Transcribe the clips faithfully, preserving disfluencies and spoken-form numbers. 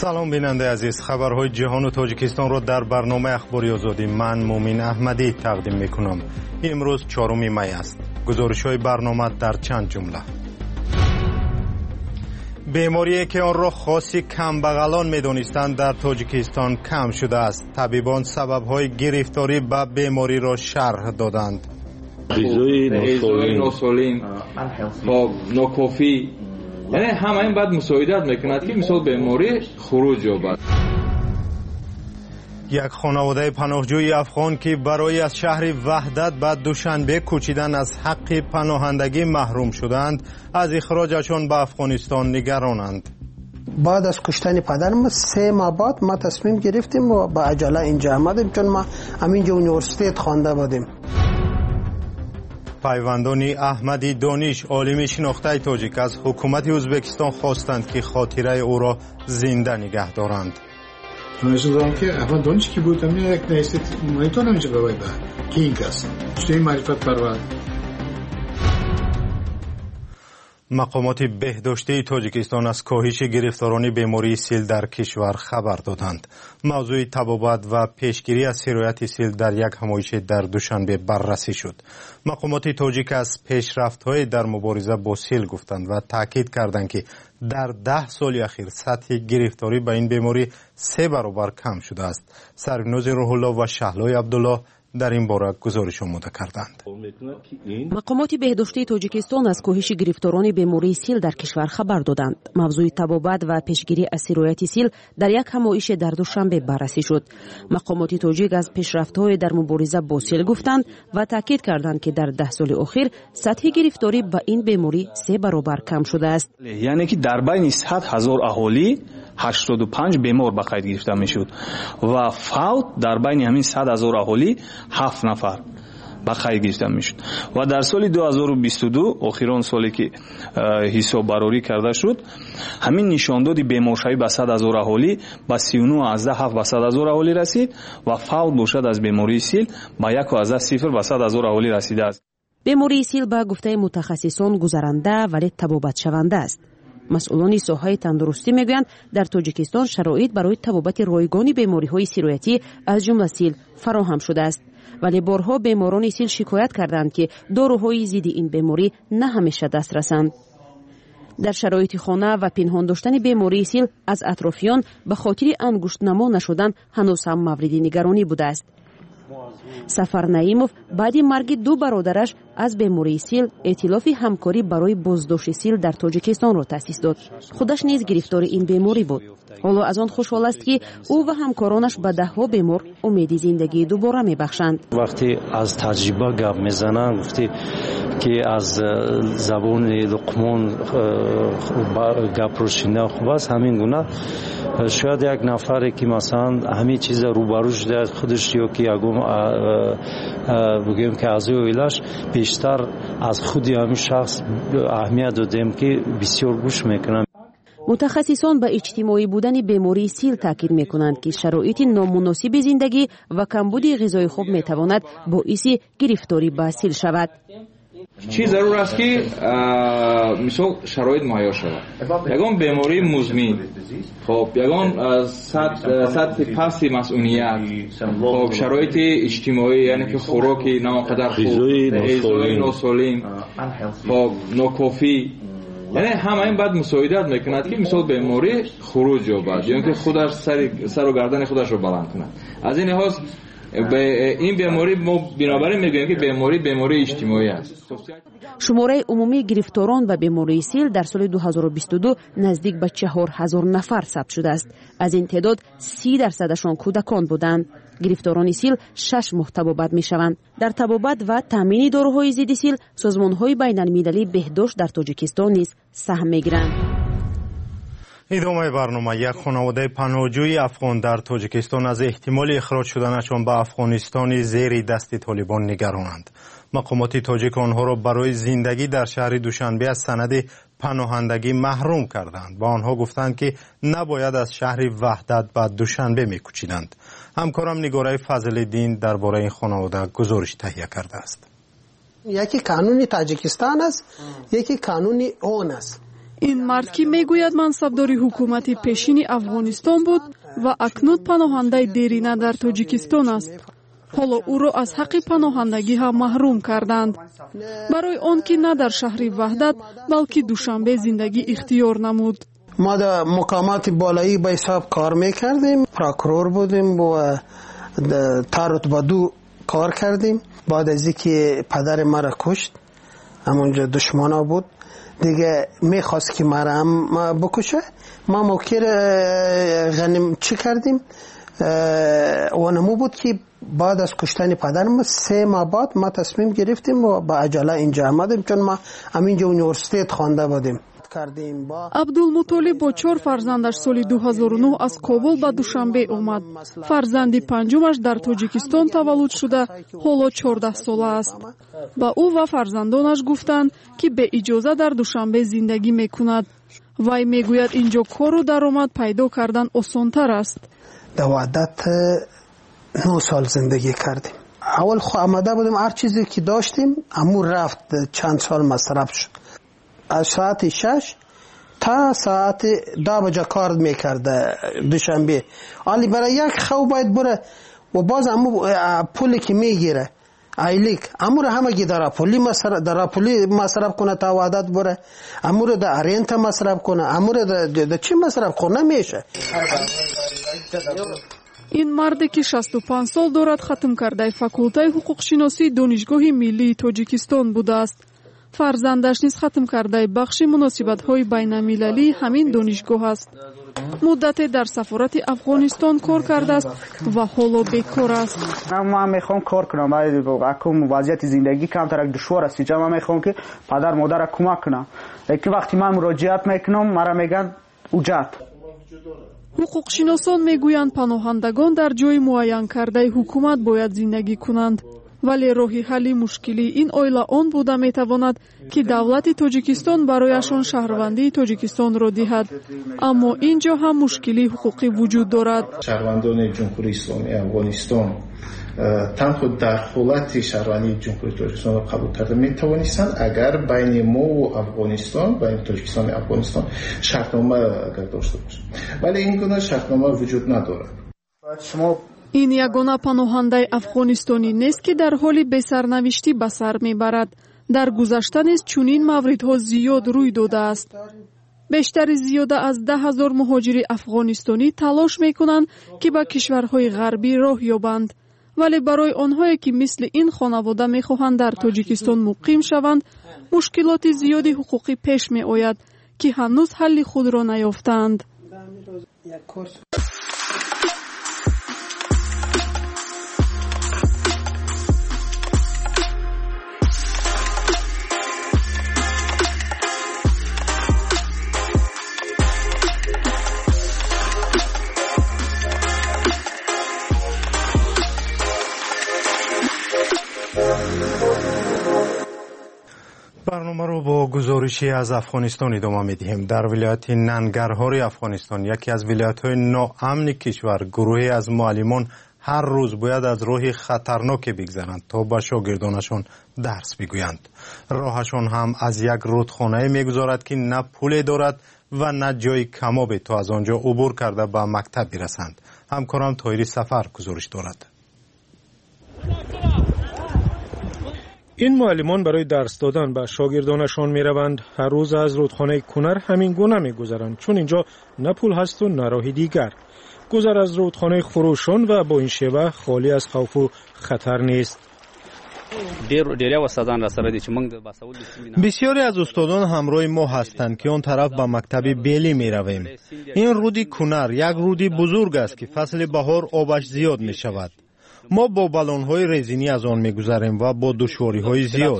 سلام بیننده عزیز، خبرهای جهان و تاجیکستان را در برنامه اخباری آزادی من مومین احمدی تقدیم میکنم. امروز چهارم می است. گزارش‌های برنامه در چند جمله. بیماری که آن را خاصی کمبغلان می‌دانستند در تاجیکستان کم شده است. طبیبان سبب‌های گرفتاری به بیماری را شرح دادند. غذای نوسولین با نوکافی، یعنی همه این بعد مساعدت میکند که مثال بیماری خروج یابد. یک خانواده پناهجوی افغان که برای از شهر وحدت به دوشنبه کوچیدن از حق پناهندگی محروم شدند، از اخراجشان به افغانستان نگرانند. بعد از کشتن پدرم سه ماه بعد ما تصمیم گرفتیم و با عجله اینجا آمدیم، چون ما همینجا یونیورسیتی خوانده بودیم. پیوندانی احمدی دانش، عالم شناخته تاجیک، از حکومت ازبکستان خواستند که خاطره او را زنده نگه دارند. Anlaşılan ki Afgan Doniş ki bu tabii ek neyse monitör önce böyle kinkas. İşte marifet parvar. مقامات بهداشتی تاجیکستان از کاهش گرفتاران بیماری سیل در کشور خبر دادند. موضوع تبابت و پیشگیری از سرایت سیل در یک همایش در دوشنبه بررسی شد. مقامات تاجیک از پیشرفت‌های در مبارزه با سیل گفتند و تاکید کردند که در ده سال اخیر سطح گرفتاری به این بیماری سه برابر کم شده است. سریناز روح الله و شهلای عبدالله در این باره گزارش آماده کردند. مقامات بهداشتی تاجیکستان از کاهش گرفتاران بیماری سیل در کشور خبر دادند. موضوع تبابت و پیشگیری از سرایت سیل در یک همایش در دوشنبه بررسی شد. مقامات تاجیک از پیشرفت‌های در مبارزه با سیل گفتند و تاکید کردند که در ده سال اخیر سطح گرفتاری به این بیماری سه برابر کم شده است. یعنی که در بین صد هزار اهالی هشتاد و پنج بیمار به قید گرفته میشد و فوت در بین همین صد هزار اهالی هفت نفر به قید گرفته میشد و در سال دو هزار و بیست و دو اخیران سالی که حساب برآوری کرده شد، همین نشاندادی بیمارشوی به صد هزار اهالی به سی و نه از هفت به صد هزار اهالی رسید و فوت باشد از بیماری سیل به یک از صفر به صد هزار اهالی رسیده است. بیماری سیل به گفته متخصصان گذرنده ولی تبابت شونده است. مسئولان ساحه تندرستی میگویند در تاجیکستان شرایط برای تبابت رایگان بیماری‌های سرایتی از جمله سیل فراهم شده است، ولی بارها بیماران سیل شکایت کردند که داروهای ضد این بیماری نه همیشه دسترسند. در شرایط خانه و پنهان داشتن بیماری سیل از اطرافیان به خاطر انگشت نما نشدن هنوز هم مورد نگرانی بوده است. سفر نعیموف بعد مرگ دو برادرش از بیماری سیل ائتلاف همکاری برای بازداشت سیل در تاجیکستان را تأسیس داد. خودش نیز گرفتار این بیماری بود. حالا از آن خوشحال است که او و همکارانش به ده ها بیمار امید زندگی دوباره میبخشند. وقتی از تجربه گپ میزنن گفتی که از زبان لقمان گپ رو شنیدن خوب است، همین گونه شاید یک نفری که مثلا همین چیز روبرو شده خودش یا که یگم بگیم که از اویلش بیشتر از خودی همین شخص اهمیت دادیم که بسیار گوش میکنن. متخصصان به اجتماعی بودن بیماری سیل تاکید میکنند که شرایط نامناسب زندگی و کمبود غذای خوب میتواند باعث گرفتاری به سیل شود. چی ضرور است که مثال شرایط مهیا شود. یگان بیماری مزمن، خب یگان سطح پس مسئولیت، خب شرایط اجتماعی، یعنی که خوراکی ناقدر خوب، غذای نوسولین، خب نوکافی، یعنی همه این بعد مساعدت میکند که مثال بیماری خروج یابد، یعنی که خودش سر سر و گردن خودش رو بلند کند. از این لحاظ به این بیماری ما بنابراین میگوییم که بیماری بیماری اجتماعی است. شماره عمومی گرفتاران و بیماری سیل در سال دو هزار و بیست و دو نزدیک به چهار هزار نفر ثبت شده است. از این تعداد سی درصدشان کودکان بودند. گرفتاران سیل شش ماه تبابت میشوند. در تبابت و تامین داروهای ضد سیل سازمان‌های بین‌المللی بهداشت در تاجیکستان نیز سهم میگیرند. ادامه برنامه. یک خانواده پناهجوی افغان در تاجیکستان از احتمال اخراج شدنشان به افغانستان زیر دست طالبان نگرانند. مقامات تاجیک آنها را برای زندگی در شهر دوشنبه از سند پناهندگی محروم کردند. با آنها گفتند که نباید از شهر وحدت به دوشنبه میکوچیدند. همکارم نگاره فضل‌الدین درباره این خانواده گزارش تهیه کرده است. یکی قانون تاجیکستان است، یکی قانون اون است. این مرد که میگوید منصبداری حکومت پیشین افغانستان بود و اکنون پناهنده دیرینه در تاجیکستان است. حالا او را از حق پناهندگی هم محروم کردند. برای آن که نه در شهر وحدت بلکه دوشنبه زندگی اختیار نمود. ما در مقامات بالایی به حساب کار میکردیم، پروکرور بودیم و تا رتبه دو کار کردیم. بعد از اینکه پدر مرا کشت، همونجا دشمنا بود دیگه، میخواست که مرا هم بکشه. ما موکر غنیم چی کردیم و نمو بود که بعد از کشتن پدرم سه ماه بعد ما تصمیم گرفتیم و با عجله اینجا آمدیم، چون ما همینجا یونیورسیت خوانده بودیم. عبدالمطالب با چهار فرزندش سال دو هزار و نه از کابل به دوشنبه آمد. فرزندی پنجمش در تاجیکستان تولد شده، حالا چهارده ساله است. با او و فرزندانش گفتند که به اجازه در دوشنبه زندگی میکند. وی میگوید اینجا کار و درآمد پیدا کردن آسان‌تر است. در وحدت نه سال زندگی کردیم. اول خو آمده بودیم، هر چیزی که داشتیم امور رفت، چند سال مصرف شد. از ساعت شش تا ساعت دو بجه کار میکرده دوشنبه. حالی برای یک خو باید بره و باز امو پولی که میگیره ایلیک امور همه گی در پولی مصرف در پولی مصرف کنه تا وعدت بره، امور در ارینت مصرف کنه، امور در چی مصرف کنه میشه. این مردی که شصت و پنج سال دارد ختم کرده فاکولته حقوق شناسی دانشگاه ملی تاجیکستان بوده است. فرزندش نیز ختم کرده بخش مناسبت‌های بین‌المللی همین دانشگاه است. مدت در سفارت افغانستان کار کرده است و حالا بیکار است. من میخوام کار کنم، باید اکم وضعیت زندگی کمتر دشوار است. من میخوام که پدر مادر کمک کنم. لیکن وقتی من مراجعت میکنم مرا میگن اوجت. حقوق شناسان میگویند پناهندگان در جای معین کرده حکومت باید زندگی کنند. ولی راه حل مشکلی این اویلا آن بوده میتواند که دولت تاجیکستان برایشان شهروندی تاجیکستان را دهد. اما اینجا هم مشکلی حقوقی وجود دارد. شهروندان جمهوری اسلامی افغانستان تنها در حالت شهروندی جمهوری تاجیکستان را قبول کرده میتوانستند اگر بین ما و افغانستان، بین تاجیکستان و افغانستان شرطنامه اگر داشته باشند، ولی این گونه شرطنامه وجود ندارد. شما این یگانه پناهنده افغانستانی نیست که در حال بی‌سرنوشتی به سر میبرد. در گذشته نیز چنین موردها زیاد روی داده است. بیشتر زیاده از ده هزار مهاجر افغانستانی تلاش میکنند که به کشورهای غربی راه یابند. ولی برای آنهایی که مثل این خانواده میخواهند در تاجیکستان مقیم شوند، مشکلات زیادی حقوقی پیش می آید که هنوز حل خود را نیافتند. برنامه رو با گزارشی از افغانستان ادامه می‌دهیم. در ولایت ننگرهار افغانستان، یکی از ولایت‌های ناامن کشور، گروهی از معلمان هر روز باید از راه خطرناک بگذرند تا به شاگردانشان درس بگویند. راهشان هم از یک رودخانه می‌گذارد که نه پل دارد و نه جای کمابی تا از آنجا عبور کرده به مکتب برسند. همکارم طاهری سفر گزارش دارد. این معلمان برای درس دادن به شاگردانشان می روند. هر روز از رودخانه کنر همین گونه می گذرند، چون اینجا نه پول هست و نه راه دیگر. گذر از رودخانه خروشان و با این شیوه خالی از خوف و خطر نیست. بسیاری از استادان همراه ما هستند که آن طرف به مکتب بیلی می رویم. این رودی کنر یک رودی بزرگ است که فصل بهار آبش زیاد می شود. ما با بالون‌های رزینی از آن می‌گذریم و با دشواری‌های زیاد.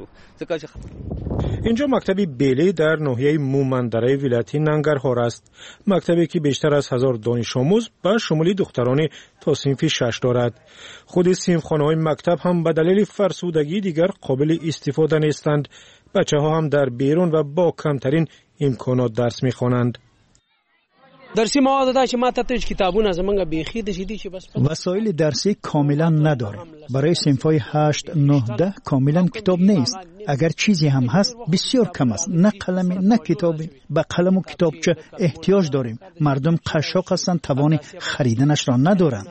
اینجا مکتب بیلی در ناحیه مومندره ولایت ننگرهار است. مکتبی که بیشتر از هزار دانش آموز به شمول دختران تا صنف شش دارد. خود صنفخانه‌های مکتب هم به دلیل فرسودگی دیگر قابل استفاده نیستند. بچه‌ها هم در بیرون و با کمترین امکانات درس می‌خوانند. درسی مواد دا چې ما ته توش کتابونه زمونږ بیخي د شدي چې بس وسایل درسی کاملا نداریم. برای صنف‌های هشت نه ده کاملا کتاب نیست. اگر چیزی هم هست بسیار کم است. نه قلم نه کتابی. به قلم و کتابچه احتیاج داریم. مردم قشاق هستند، توان خریدنش را ندارند.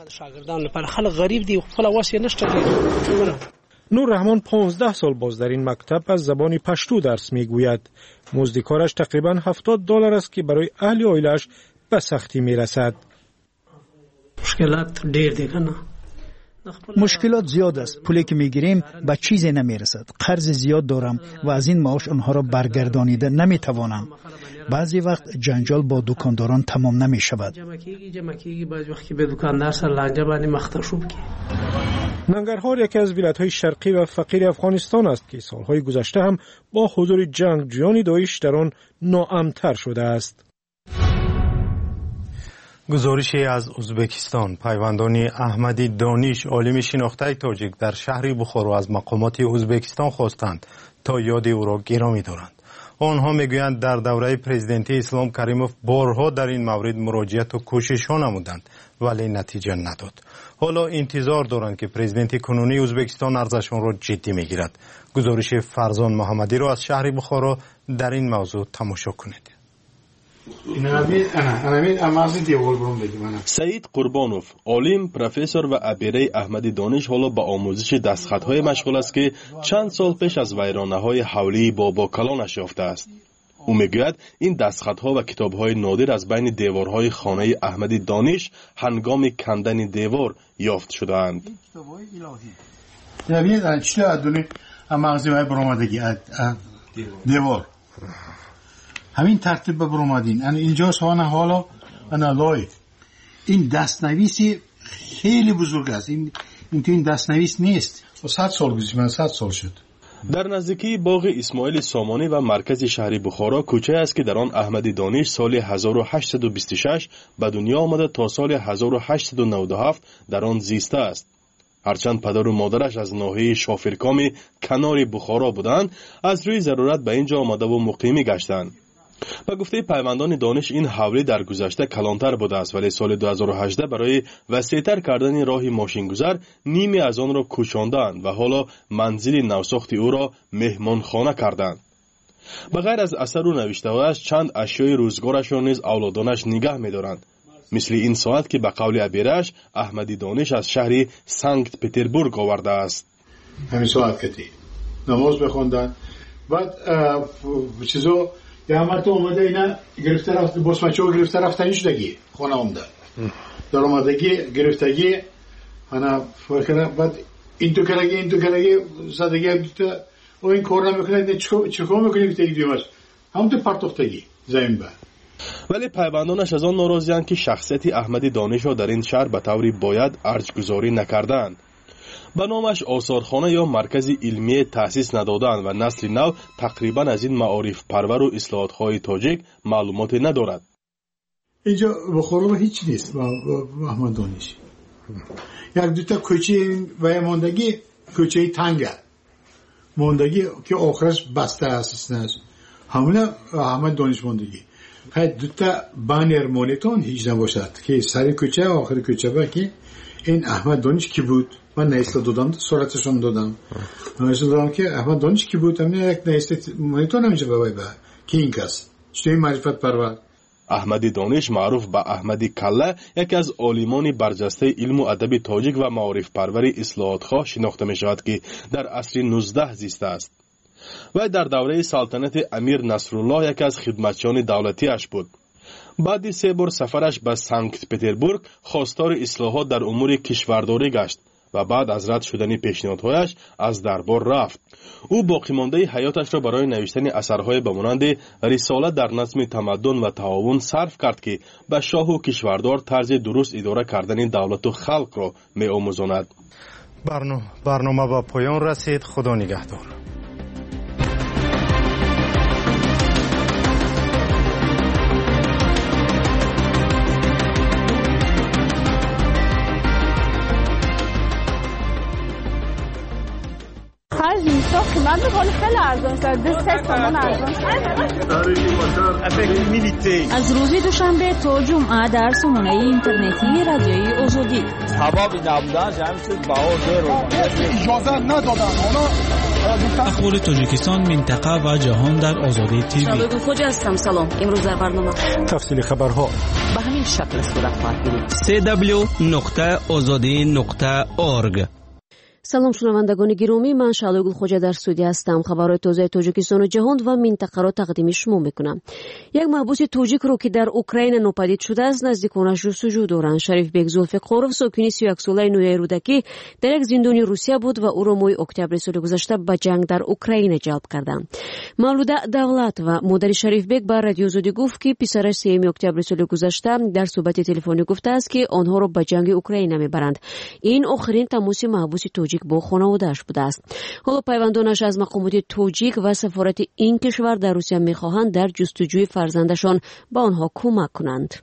نور رحمان پانزده سال باز در این مکتب از زبان پشتو درس میگوید. مزد کارش تقریبا هفتاد دلار است که برای اهل عائله‌اش به سختی میرسد. مشکلات ډیر دي کنه. مشکلات زیاد است. پولی که میگیریم به چیزی نمیرسد. قرض زیاد دارم و از این معاش آنها را برگردانیده نمیتوانم. بعضی وقت جنجال با دکانداران تمام نمیشود. ننگرهار یکی از ولایت‌های شرقی و فقیر افغانستان است که سالهای گذشته هم با حضور جنگجویان داعش در آن ناامن‌تر شده است. گزارشی از ازبکستان. پیوندان احمدی دانش، عالم شناخته تاجیک، در شهر بخارا از مقامات ازبکستان خواستند تا یاد او را گرامی دارند. آنها میگویند در دوره پرزیدنتی اسلام کریموف بارها در این مورد مراجعت و کوشش ها نمودند ولی نتیجه نداد. حالا انتظار دارند که پرزیدنت کنونی ازبکستان ارزششان را جدی میگیرد. گزارش فرزان محمدی را از شهر بخارا در این موضوع تماشا کنید. سعید قربانوف، عالم، پروفسور و ابیره احمدی دانش حالا به آموزش دستخطهای مشغول است که چند سال پیش از ویرانه‌های حولی بابا کلانش یافته است. او میگوید این دستخطها و کتاب‌های نادر از بین دیوارهای خانه احمدی دانش هنگام کندن دیوار یافت شده‌اند. دیوار همین ترتیب به برآمدین. ان اینجا سوانه حالا انا لایک این دستنویسی خیلی بزرگ است. این این این دستنویس نیست. و صد سال گذشت، من صد سال شد. در نزدیکی باغ اسماعیل سامانی و مرکز شهر بخارا کوچه است که در آن احمدی دانش سال هزار و هشتصد و بیست و شش به دنیا آمده تا سال هزار و هشتصد و نود و هفت در آن زیسته است. هرچند پدر و مادرش از ناحیه شافرکام کنار بخارا بودند، از روی ضرورت به اینجا آمده و مقیمی گشتند. به گفته پیوندان دانش این حوله در گذشته کلانتر بوده است ولی سال دو هزار و هجده برای وسیع‌تر کردن راه ماشینگذر نیمی از آن را کوچاندند و حالا منزل نوساخت او را مهمانخانه کردند. بغیر از اثر و نوشته‌هایش چند اشیای روزگارش را نیز اولادانش نگاه می‌دارند، مثل این ساعت که به قول ابیرش احمدی دانش از شهر سنت پترزبورگ آورده است. همین ساعت کتی نماز بخوندن بعد چیزو یا مرد اومده اینا گرفته رفت بسمچو گرفته رفتنش دگی خونه اومده در اومدگی گرفتگی انا فکر بعد این تو کرگی این تو کرگی زدگی بیت و این کار نمیکنه چیکار میکنی که دیگه هم تو پرتوختگی زمین به. ولی پیوندانش از آن ناراضی‌اند که شخصیت احمدی دانش را در این شهر به طوری باید ارجگذاری نکردند. به نامش آثارخانه یا مرکز علمی تأسیس ندادند و نسل نو تقریبا از این معارف پرور و اصلاحات‌های تاجیک معلومات ندارد. اینجا بخارا هیچ نیست با احمد دانش. یک دو تا کوچه و ماندگی کوچه تنگه ماندگی که آخرش بسته است نه همون احمد دانش ماندگی. خیلی دو تا بانر مونیتون هیچ نباشد که سر کوچه و آخر کوچه با که این احمد دانش کی بود؟ من نیست دادم صورتشون دادم. نیست دادم که احمد دانش کی بود؟ من یک نیست مونیتون نمیشه بابای با کی این کس؟ چطوری معرفت پرور؟ احمدی دانش معروف به احمدی کله یکی از عالمان برجسته علم و ادب تاجیک و معارف پروری اصلاحات خواه شناخته می شود که در عصر نوزده زیسته است. و در دوره سلطنت امیر نصرالله یکی از خدمتچیان دولتیش بود. بعد سه بار سفرش به سنت پترزبورگ خواستار اصلاحات در امور کشورداری گشت و بعد از رد شدن پیشنهادهایش از دربار رفت. او باقی مانده حیاتش را برای نوشتن اثرهای به مانند رساله در نظم تمدن و تعاون صرف کرد که به شاه و کشوردار طرز درست اداره کردن دولت و خلق را می آموزاند. برنامه با پایان رسید. خدا نگهدار. من به خیلی ارزان شد سه تومن ارزان از روز دوشنبه تا جمعه در سامانه اینترنتی رادیوی آزادی سبب نبودن جمع شد با اجازه ندادن اونا اخبار تاجیکستان، منطقه و جهان در آزادی تیوی. شادو خوجا هستم. سلام. امروز در برنامه تفصیل خبرها به همین شکل صورت خواهد گرفت. سی دبلیو نقطه آزادی نقطه اورگ. سلام شنوندگان گرامی، من شعله گلخوجه در استودیو هستم. خبرهای تازه تاجیکستان و جهان و منطقه را تقدیم شما میکنم. یک محبوس تاجیک رو که در اوکراین ناپدید شده است نزدیکانش جستجو دارند. شریف بیگ زولفقاروف ساکن سی و یک ساله نویای رودکی در یک زندان روسیه بود و او را ماه اکتبر سال گذشته به جنگ در اوکراین جلب کردند. مولوده دولت و مادر شریف بیگ با رادیو آزادی گفت که پسرش سوم اکتبر سال گذشته در صحبت تلفنی گفته است که آنها را به جنگ اوکراین میبرند. این آخرین تماس محبوس تاجیک با خانواده‌اش بوده است. حالا پیوندانش از مقامات تاجیک و سفارت این کشور در روسیه می‌خواهند در جستجوی فرزندشان به آنها کمک کنند.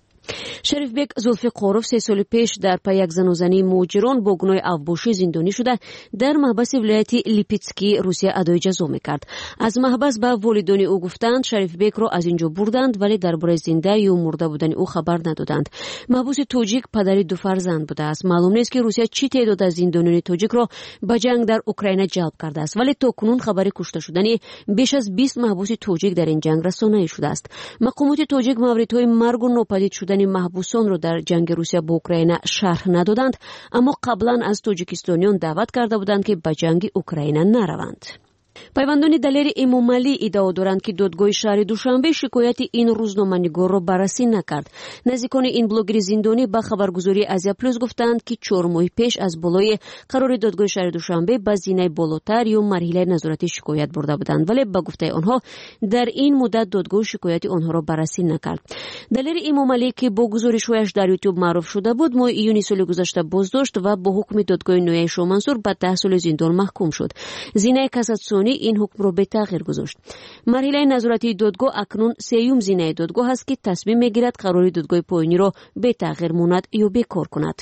شریف بیگ زولفقاروف سه سال پیش در پی یک زن و زنی مهاجران با گناه افباشی زندانی شده در محبس ولایت لیپیتسکی روسیه ادای جزا میکرد. از محبس به والدان او گفتند شریف بیگ را از اینجا بردند ولی درباره زنده یا مرده بودن او خبر ندادند. محبوس تاجیک پدر دو فرزند بوده است. معلوم نیست که روسیه چی تعداد از زندانیان تاجیک را به جنگ در اوکراین جلب کرده است، ولی تاکنون خبر کشته شدن بیش از بیست محبوس تاجیک در این جنگ رسانه‌ای شده است. مقامات تاجیک موردهای مرگ و ناپدید شدن محبوسان را در جنگ روسیه با اوکراین شرح ندادند، اما قبلا از تاجیکستانیان دعوت کرده بودند که به جنگ اوکراین نروند. پیوندان دلیر امام علی ادعا دارند که دادگاه شهر دوشنبه شکایت این روزنامه‌نگار را بررسی نکرد. نزدیکان این بلاگر زندانی با خبرگزاری آزیا پلوس گفتند که چهار ماه پیش از بالای قرار دادگاه شهر دوشنبه به زینه بالاتر یا مرحله نظارتی شکایت برده بودند، ولی به گفته آنها در این مدت دادگاه شکایت آنها را بررسی نکرد. دلیر امام علی که با گزارش‌هایش در یوتیوب معروف شده بود، ماه ایون سال گذشته بازداشت و با حکم دادگاه نوین شومنسور به ده سال زندان محکوم شد. زینه کاساسیونی این حکم را به تغییر گذاشت. مرحله نظارتی دادگاه اکنون سیوم زینه دادگاه است که تصمیم میگیرد قرار دادگاه پایانی را به تغییر ماند یا بیکار کند.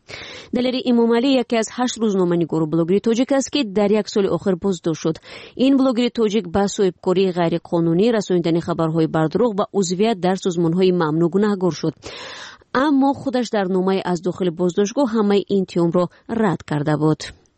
دلیر امام علی یکی از هشت روزنامه‌نگار و بلاگر تاجیک است که در یک سال آخر بازداشت شد. این بلاگر تاجیک با صاحبکاری غیر قانونی، رسانیدن خبرهای بر دروغ و عضویت در سازمان‌های ممنوع گناهکار شد. اما خودش در نامه از داخل بازداشتگاه همه این اتهام را رد کرده بود.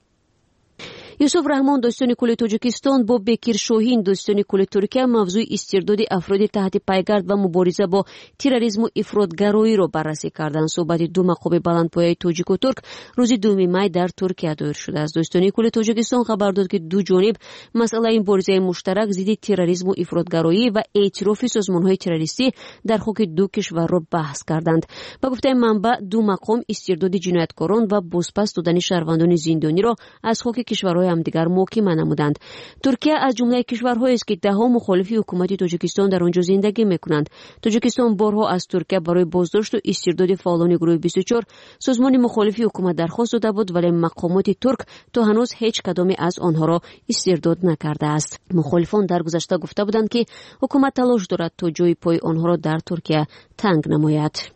یوسف رحمان دوستان کل تاجیکستان با بکیر شاهین دوستان کل ترکیه موضوع استرداد افراد تحت پیگرد و مبارزه با تروریسم و افراطگرایی را بررسی کردند. صحبت دو مقام بلندپایه تاجیک و ترک روز دوم می در ترکیه دایر شده است. دوستان کل تاجیکستان خبر داد که دو جانب مسئله مبارزه مشترک ضد تروریسم و افراطگرایی و اعتراف سازمان‌های تروریستی در خاک دو کشور را بحث کردند. با گفته منبع دو مقام استرداد جنایتکاران و بازپس دادن شهروندان زندانی را از خاک کشورهای هم دیگر محاکمه نمودند. ترکیه از جمله کشورهایی است که دهها مخالفی حکومت تاجیکستان در آنجا زندگی میکنند. تاجیکستان بارها از ترکیه برای بازداشت و استرداد فعالان گروه بیست و چهار سازمان مخالفی حکومت درخواست داده بود، ولی مقامات ترک تا هنوز هیچ کدام از آنها را استرداد نکرده است. مخالفان در گذشته گفته بودند که حکومت تلاش دارد تا جای پای آنها را در ترکیه تنگ نماید.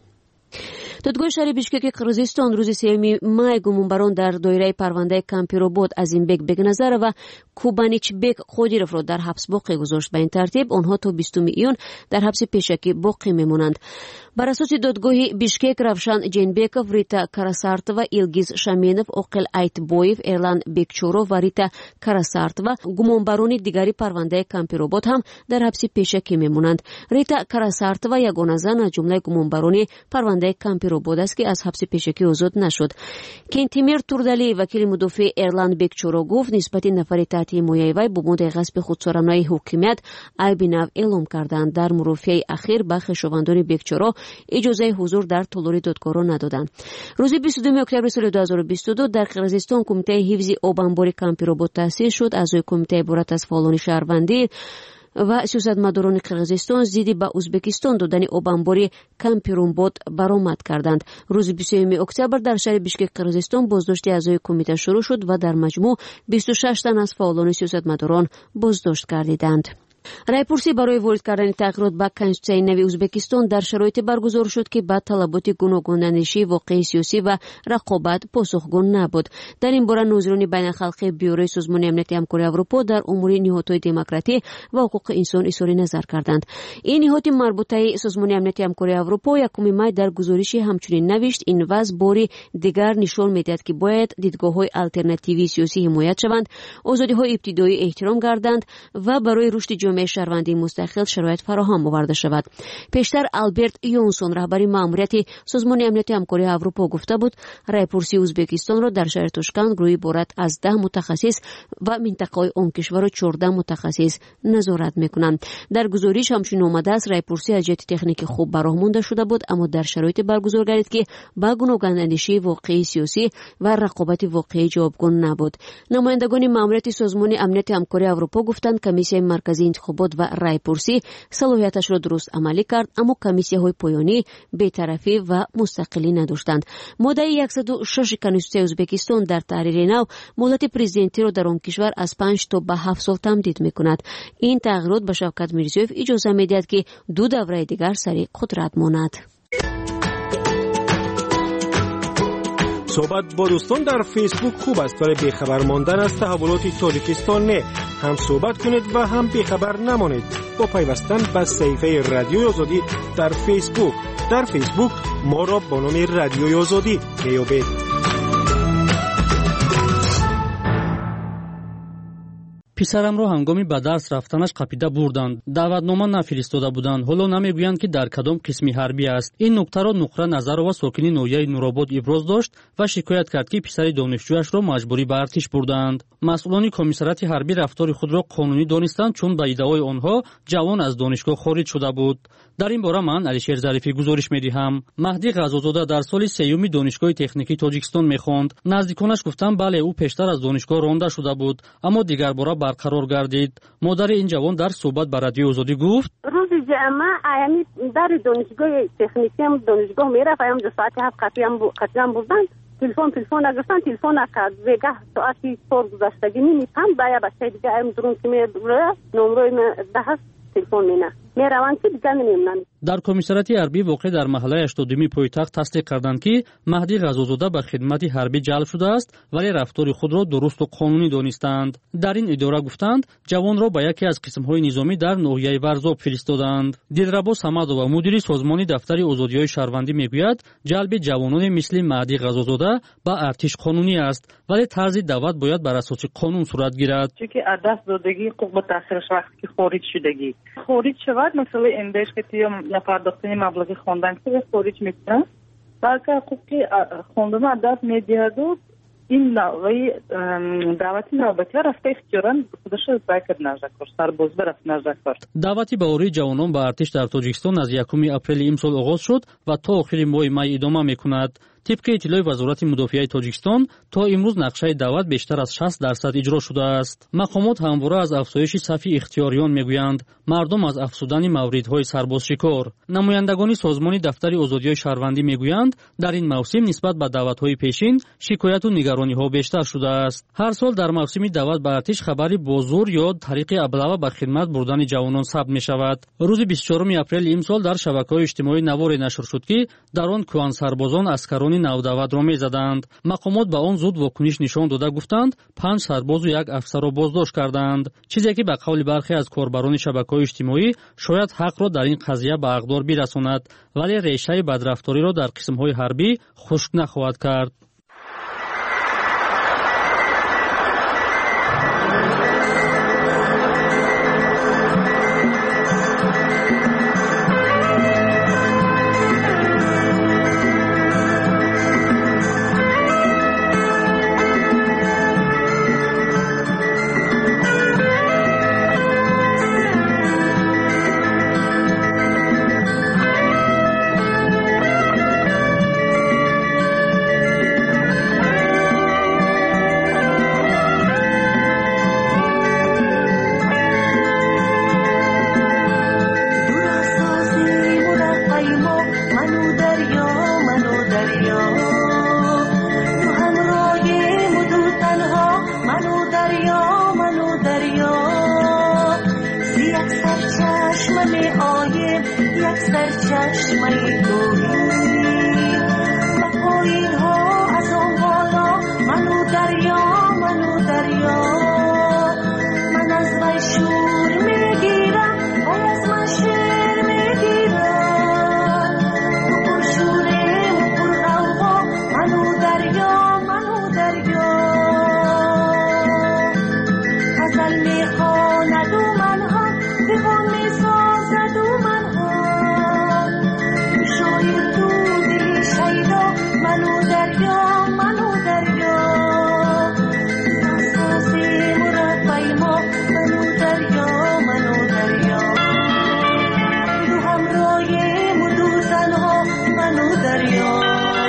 دادگاه شهر بیشکک قرقیزستان روز سوم مای گمانبران در دایره پرونده کمپیروباد عظیمبک بگنظر و کوبانیچبک قادیرов را در حبس باقی گذاشت. به این ترتیب آنها تا بیستم ایون در حبس پیشکی باقی میمانند. بر اساس دادگاه بیشکک روشن جینبеков، ریتا карасартова، ایلگیز شامینов، اوقل айтбоев، ерлан бекчоров و ریتا карасартова گمانبران دیگری پرونده کمپیروباد هم در حبس پیشکی میمانند. ریتا карасартова یگانه زن از جمله گمانبران پرونده کمپیروباد است که از حبس پیشکی آزاد نشد. کنتیمیر توردالی وکیل مدافع ерлан бекчорov گفت نسبت نفر تحت حمایه وی با مورد غصب خودسرانه حکومت عیب نو اعلام کردند. در مرافعه اخیر به خویشاوندان بکچورو اجازه حضور در تالار دادگاه را ندادند. روز بیست و دو اکتبر سال دو هزار و بیست و دو در قرقیزستان کمیته حفظ آب انبار کمپیروباد تأسیس شد. اعضای کمیته عبارت از فعالان شهروندی و سیاستمداران قرقیزستان ضد به ازبکستان دادن آب انبار کمپیروباد برآمد کردند. روز بیست و سوم اکتبر در شهر بیشکک قرقیزستان بازداشت اعضای کمیته شروع شد و در مجموع بیست و شش تن از فعالان سیاستمداران بازداشت گردیدند. райпурсӣ барои ворид кардани тағйирот ба конститутсияи нави ӯзбекистон дар шароите баргузор шуд ки ба талаботи гуногунданишии воқеи сиёсӣ ва рақобат посухгӯ набуд. дар ин бора нозирони байналхалқии бюрои созмони амнияти ҳамкории аврупо дар умури ниҳодҳои демократӣ ва ҳуқуқи инсон изҳори назар карданд. ин ниҳоди марбутаи созмони амнияти ҳамкории аврупо якуми май дар гузориши ҳамчунин навишт: ин вазъ бори дигар нишон медиҳад ки бояд дидгоҳҳои алтернативии сиёсӣ ҳимоят шаванд, озодиҳои ибтидоӣ эҳтиром гарданд ва барои рушди ҷомеаи шаҳрвандии мустақил шароит фароҳам оварда шавад. пештар Алберт Йонсон, раҳбари маъмурияти созмони амнияти ҳамкории аврупо, гуфта буд, райпурсии Ӯзбекистонро дар шаҳри Тошканд гурӯҳ иборат аз даҳ мутахассис ва минтақаҳои он кишвару чордаҳ мутахассис назорат мекунанд. дар гузориш ҳамчунин омадааст, райпурсӣ аз ҷиҳати техникӣ хуб бароҳ монда шуда буд, аммо дар шароите баргузор гардид ки ба гуноганданишии воқеи сиёсӣ ва рақобати воқеӣ ҷавобгӯ набуд. намояндагони маъмурияти созмони амнияти ҳамкории аврупо гуфтанд, комиссияи марказии интихобот ва райпурсӣ салоҳияташро дуруст амалӣ кард, аммо комиссияҳои поёнӣ бетарафӣ ва мустақилӣ надоштанд. моддаи яксаду шаш конститутсияи Ӯзбекистон дар таҳрири нав муддати президентиро дар он кишвар аз панҷ то ба ҳафт сол тамдид мекунад. ин тағйирот ба Шавкат Мирзиёев иҷоза медиҳад ки ду давраи дигар сари қудрат монад. صحبت با دوستان در فیسبوک خوب است، ولی بیخبر ماندن از تحولات تاجیکستان نه. هم صحبت کنید و هم بیخبر نمانید با پیوستن به صفحه رادیوی آزادی در فیسبوک. در فیسبوک ما را با نام رادیوی آزادی میابید. писарамро ҳангоми ба дарс рафтанаш қапида бурданд. даъватнома нафиристода буданд. ҳоло намегӯянд ки дар кадом қисми ҳарбӣ аст. ин нуктаро нуқра Назарова, сокини ноҳияи Нуробод, иброз дошт ва шикоят кард ки писари донишҷӯяшро маҷбурӣ ба артиш бурданд. масъулони комиссарияти ҳарбӣ рафтори худро қонунӣ донистанд, чун ба иддаои онҳо ҷавон аз донишгоҳ хориҷ шуда буд. дар ин бора ман Алишер Зарифӣ гузориш медиҳам. Маҳдӣ Ғазозода дар соли сеюми донишгоҳи техникии Тоҷикистон мехонд. наздиконаш гуфтанд, бале, ӯ пештар аз донишгоҳ ронда шуда буд, аммо дигар бора барқарор гардид. модари ин ҷавон дар суҳбат ба радиои Озодӣ гуфт: рӯзи ҷама аями дари донишгоҳи техникиам донишгоҳ мерафт, аям ду соати ҳафт қатиям бурдан, телефон телефон нагирифтан, телефон накард. вегаҳ соати чор гузаштагӣ ними панҷ бая бачаи дига аям дурун ки мебурад номрои даҳаст телефон мена мераванд ки дига намемонанд. дар комиссарияти ҳарбӣ воқеъ дар маҳаллаи ҳаштодуми пойтахт тасдиқ карданд ки Маҳдӣ Ғазозода ба хидмати ҳарбӣ ҷалб шудааст, вале рафтори худро дурусту қонунӣ донистанд. дар ин идора гуфтанд, ҷавонро ба яке аз қисмҳои низомӣ дар ноҳияи Варзоб фиристоданд. Дилрабо Самадова, мудири созмони дафтари озодиҳои шаҳрвандӣ, мегӯяд, ҷалби ҷавононе мисли Маҳдӣ Ғазозода ба артиш қонунӣ аст, вале тарзи даъват бояд бар асоси қонун сурат гирад. чунки аз даст додагӣ ҳуқуқ ба таъсираш вақте ки хориҷ шудагӣ хориҷ шавад, масъалаи эндешкати ё напардохтани маблағи хондан ки хориҷ мекунад, балки ҳуқуқи хондана аз даст медиҳаду ин навъи даъвати навбатӣ рафта ихтиёран худашро зай кард наждакор сарбозда рафт наждакор. даъвати ба ории ҷавонон ба артиш дар Тоҷикистон аз якуми апрели имсол оғоз шуд ва то охири моҳи май идома мекунад. тибқи иттилои вазорати мудофиаи Тоҷикистон, то имрӯз нақшаи даъват бештар аз шаст дарсад иҷро шудааст. мақомот ҳамвора аз афзоиши сафи ихтиёриён мегӯянд, мардум аз афзудани мавридҳои сарбозшикор. намояндагони созмони дафтари озодиҳои шаҳрвандӣ мегӯянд, дар ин мавсим нисбат ба даъватҳои пешин шикояту нигарониҳо бештар шудааст. ҳар сол дар мавсими даъват ба артиш хабари бо зур ё тариқи аблава ба хидмат бурдани ҷавонон сабт мешавад. рӯзи бисту чорум апрели имсол дар шабакаҳои иҷтимоӣ наворе нашр шуд ки дар он кӯҳансарбозон аскарони навдаватро мезаданд. мақомот ба он зуд вокуниш нишон дода гуфтанд, панҷ сарбозу як афсарро боздошт карданд. чизе ки ба қавли бархе аз корбарони шабакаҳои иҷтимоӣ шояд ҳақро дар ин қазия ба ағдор бирасонад, вале решаи бадрафториро дар қисмҳои ҳарбӣ хушк нахоҳад кард. همه آیم یک سرچشمه گوهی و پایین ها از آن بالا منو دریا منو دریا من از وی شور میگیرم و از من شعر میگیرم تو پر شورم پر غوغا منو دریا منو دریا غزل میخواند و من هم دیوان میسازد و من هم شاید تو دلی شیدا منو دریا منو دریا ناسازی مربی ما منو دریا منو دریا دو همراهیم و دو تنها منو دریا.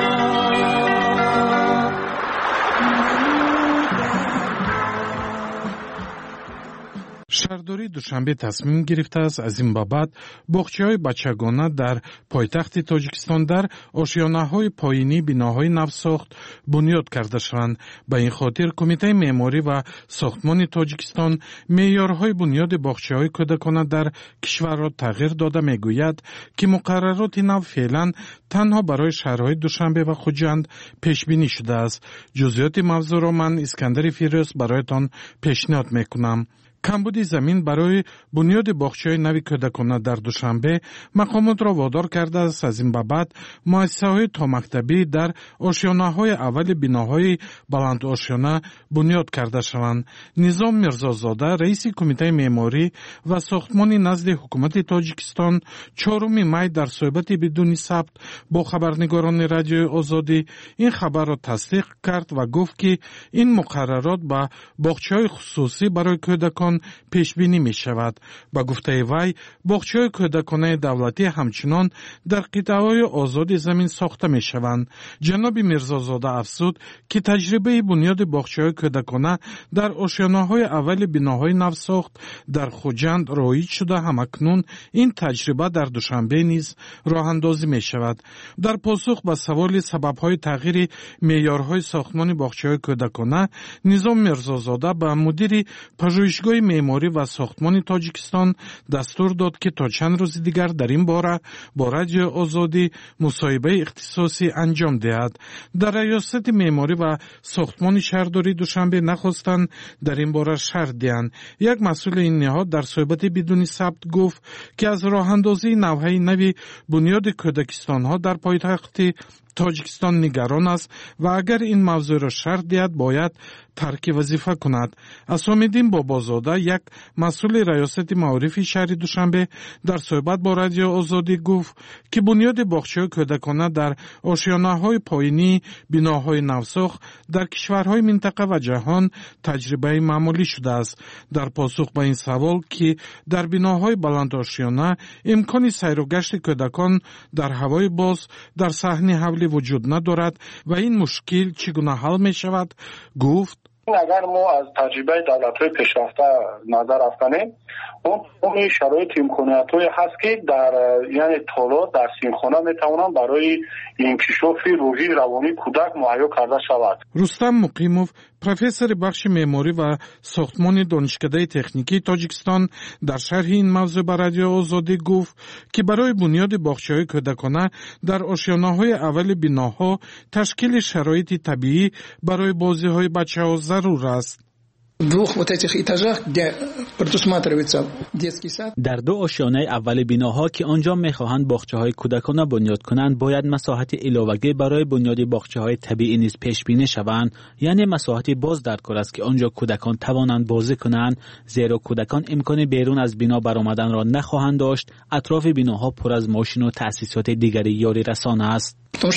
شهرداری دوشنبه تصمیم گرفته است از این بابت باغچه‌های بچگانه در پایتخت تاجیکستان در آشیانه‌های پایینی بناهای نوساخت بنیاد کرده شوند. به این خاطر کمیته معماری و ساختمان تاجیکستان معیارهای بنیاد باغچه‌های کودکانه در کشور را تغییر داده میگوید که مقررات نو فعلا تنها برای شهرهای دوشنبه و خوجند پیش بینی شده است. جزئیات موضوع را من اسکندر فیروز برایتان پیشنهاد میکنم. کمبود زمین برای بنیاد باغچه‌های نوی کودکانه در دوشنبه مقامات را وادار کرده است از این بابت مؤسسه‌های تا مکتبی در آشیانه‌های اول بناهای بلند آشیانه بنیاد کرده شوند. نظام میرزازاده رئیس کمیته معماری و ساختمان نزد حکومت تاجیکستان چهارم می در صحبت بدون ثبت با خبرنگاران رادیوی آزادی این خبر را تصدیق کرد و گفت که این مقررات با باغچه‌های خصوصی برای کودکان پیش بینی می شود. با گفته وی باغچه‌های کودکانه دولتی همچنان در قطعه‌های آزاد زمین ساخته می شوند. جناب میرزازاده افزود که تجربه بنیاد باغچه‌های کودکانه در آشیانه‌های اول بناهای نوساخت در خوجند رایج شده، همکنون این تجربه در دوشنبه نیز راه اندازی می شود. در پاسخ به سوال سبب‌های تغییر معیارهای ساختمان باغچه‌های کودکانه، نظام میرزازاده به مدیر پژوهشگاه معماری و ساختمان تاجیکستان دستور داد که تا چند روز دیگر در این باره با رادیو آزادی مصاحبه اختصاصی انجام دهد. در ریاست معماری و ساختمان شهرداری دوشنبه نخواستند در این باره شرح دهند. یک مسئول این نهاد در صحبت بدون ثبت گفت که از راه اندازی نوحه نوی بنیاد کودکستان ها در پایتخت تاجیکستان نگران است و اگر این موضوع را شرح دهد باید ترک وظیفه کند. اسام‌الدین بابازاده یک مسئول ریاست معارف شهر دوشنبه در صحبت با رادیو آزادی گفت که بنیاد باغچه‌های کودکانه در آشیانه‌های پایینی بناهای نوساخت در کشورهای منطقه و جهان تجربه معمولی شده است. در پاسخ به این سوال که در بناهای بلند آشیانه امکان سیر و گشت کودکان در هوای باز در صحنه حولی وجود ندارد و این مشکل چگونه حل می شود، گفت اگر ما از تجربه دولت‌های پیشرفته نظر افکنیم، اون شرایط امکانیت‌هایی هست که در یعنی طالات در سیمخانه میتوانند برای انکشاف روحی روانی کودک مهیا کرده شود. رستم مقیموف پروفسور بخش معماری و ساختمان دانشکده تکنیکی تاجیکستان در شرح این موضوع به رادیو آزادی گفت که برای بنیاد باغچه‌های کودکانه در آشیانه‌های اول بناها تشکیل شرایط طبیعی برای بازی‌های بچه‌ها ضرور است. در دو آشیانه اول بناها که آنجا می‌خواهند باغچه‌های کودکانه بنیاد کنند باید مساحت علاوه‌ای برای بنیاد باغچه‌های طبیعی نیز پیش بینی شوند، یعنی مساحت باز در کار است که آنجا کودکان توانند بازی کنند، زیرا کودکان امکان بیرون از بنا برآمدن را نخواهند داشت. اطراف بناها پر از ماشین و تأسیسات دیگری یاری رسانه است.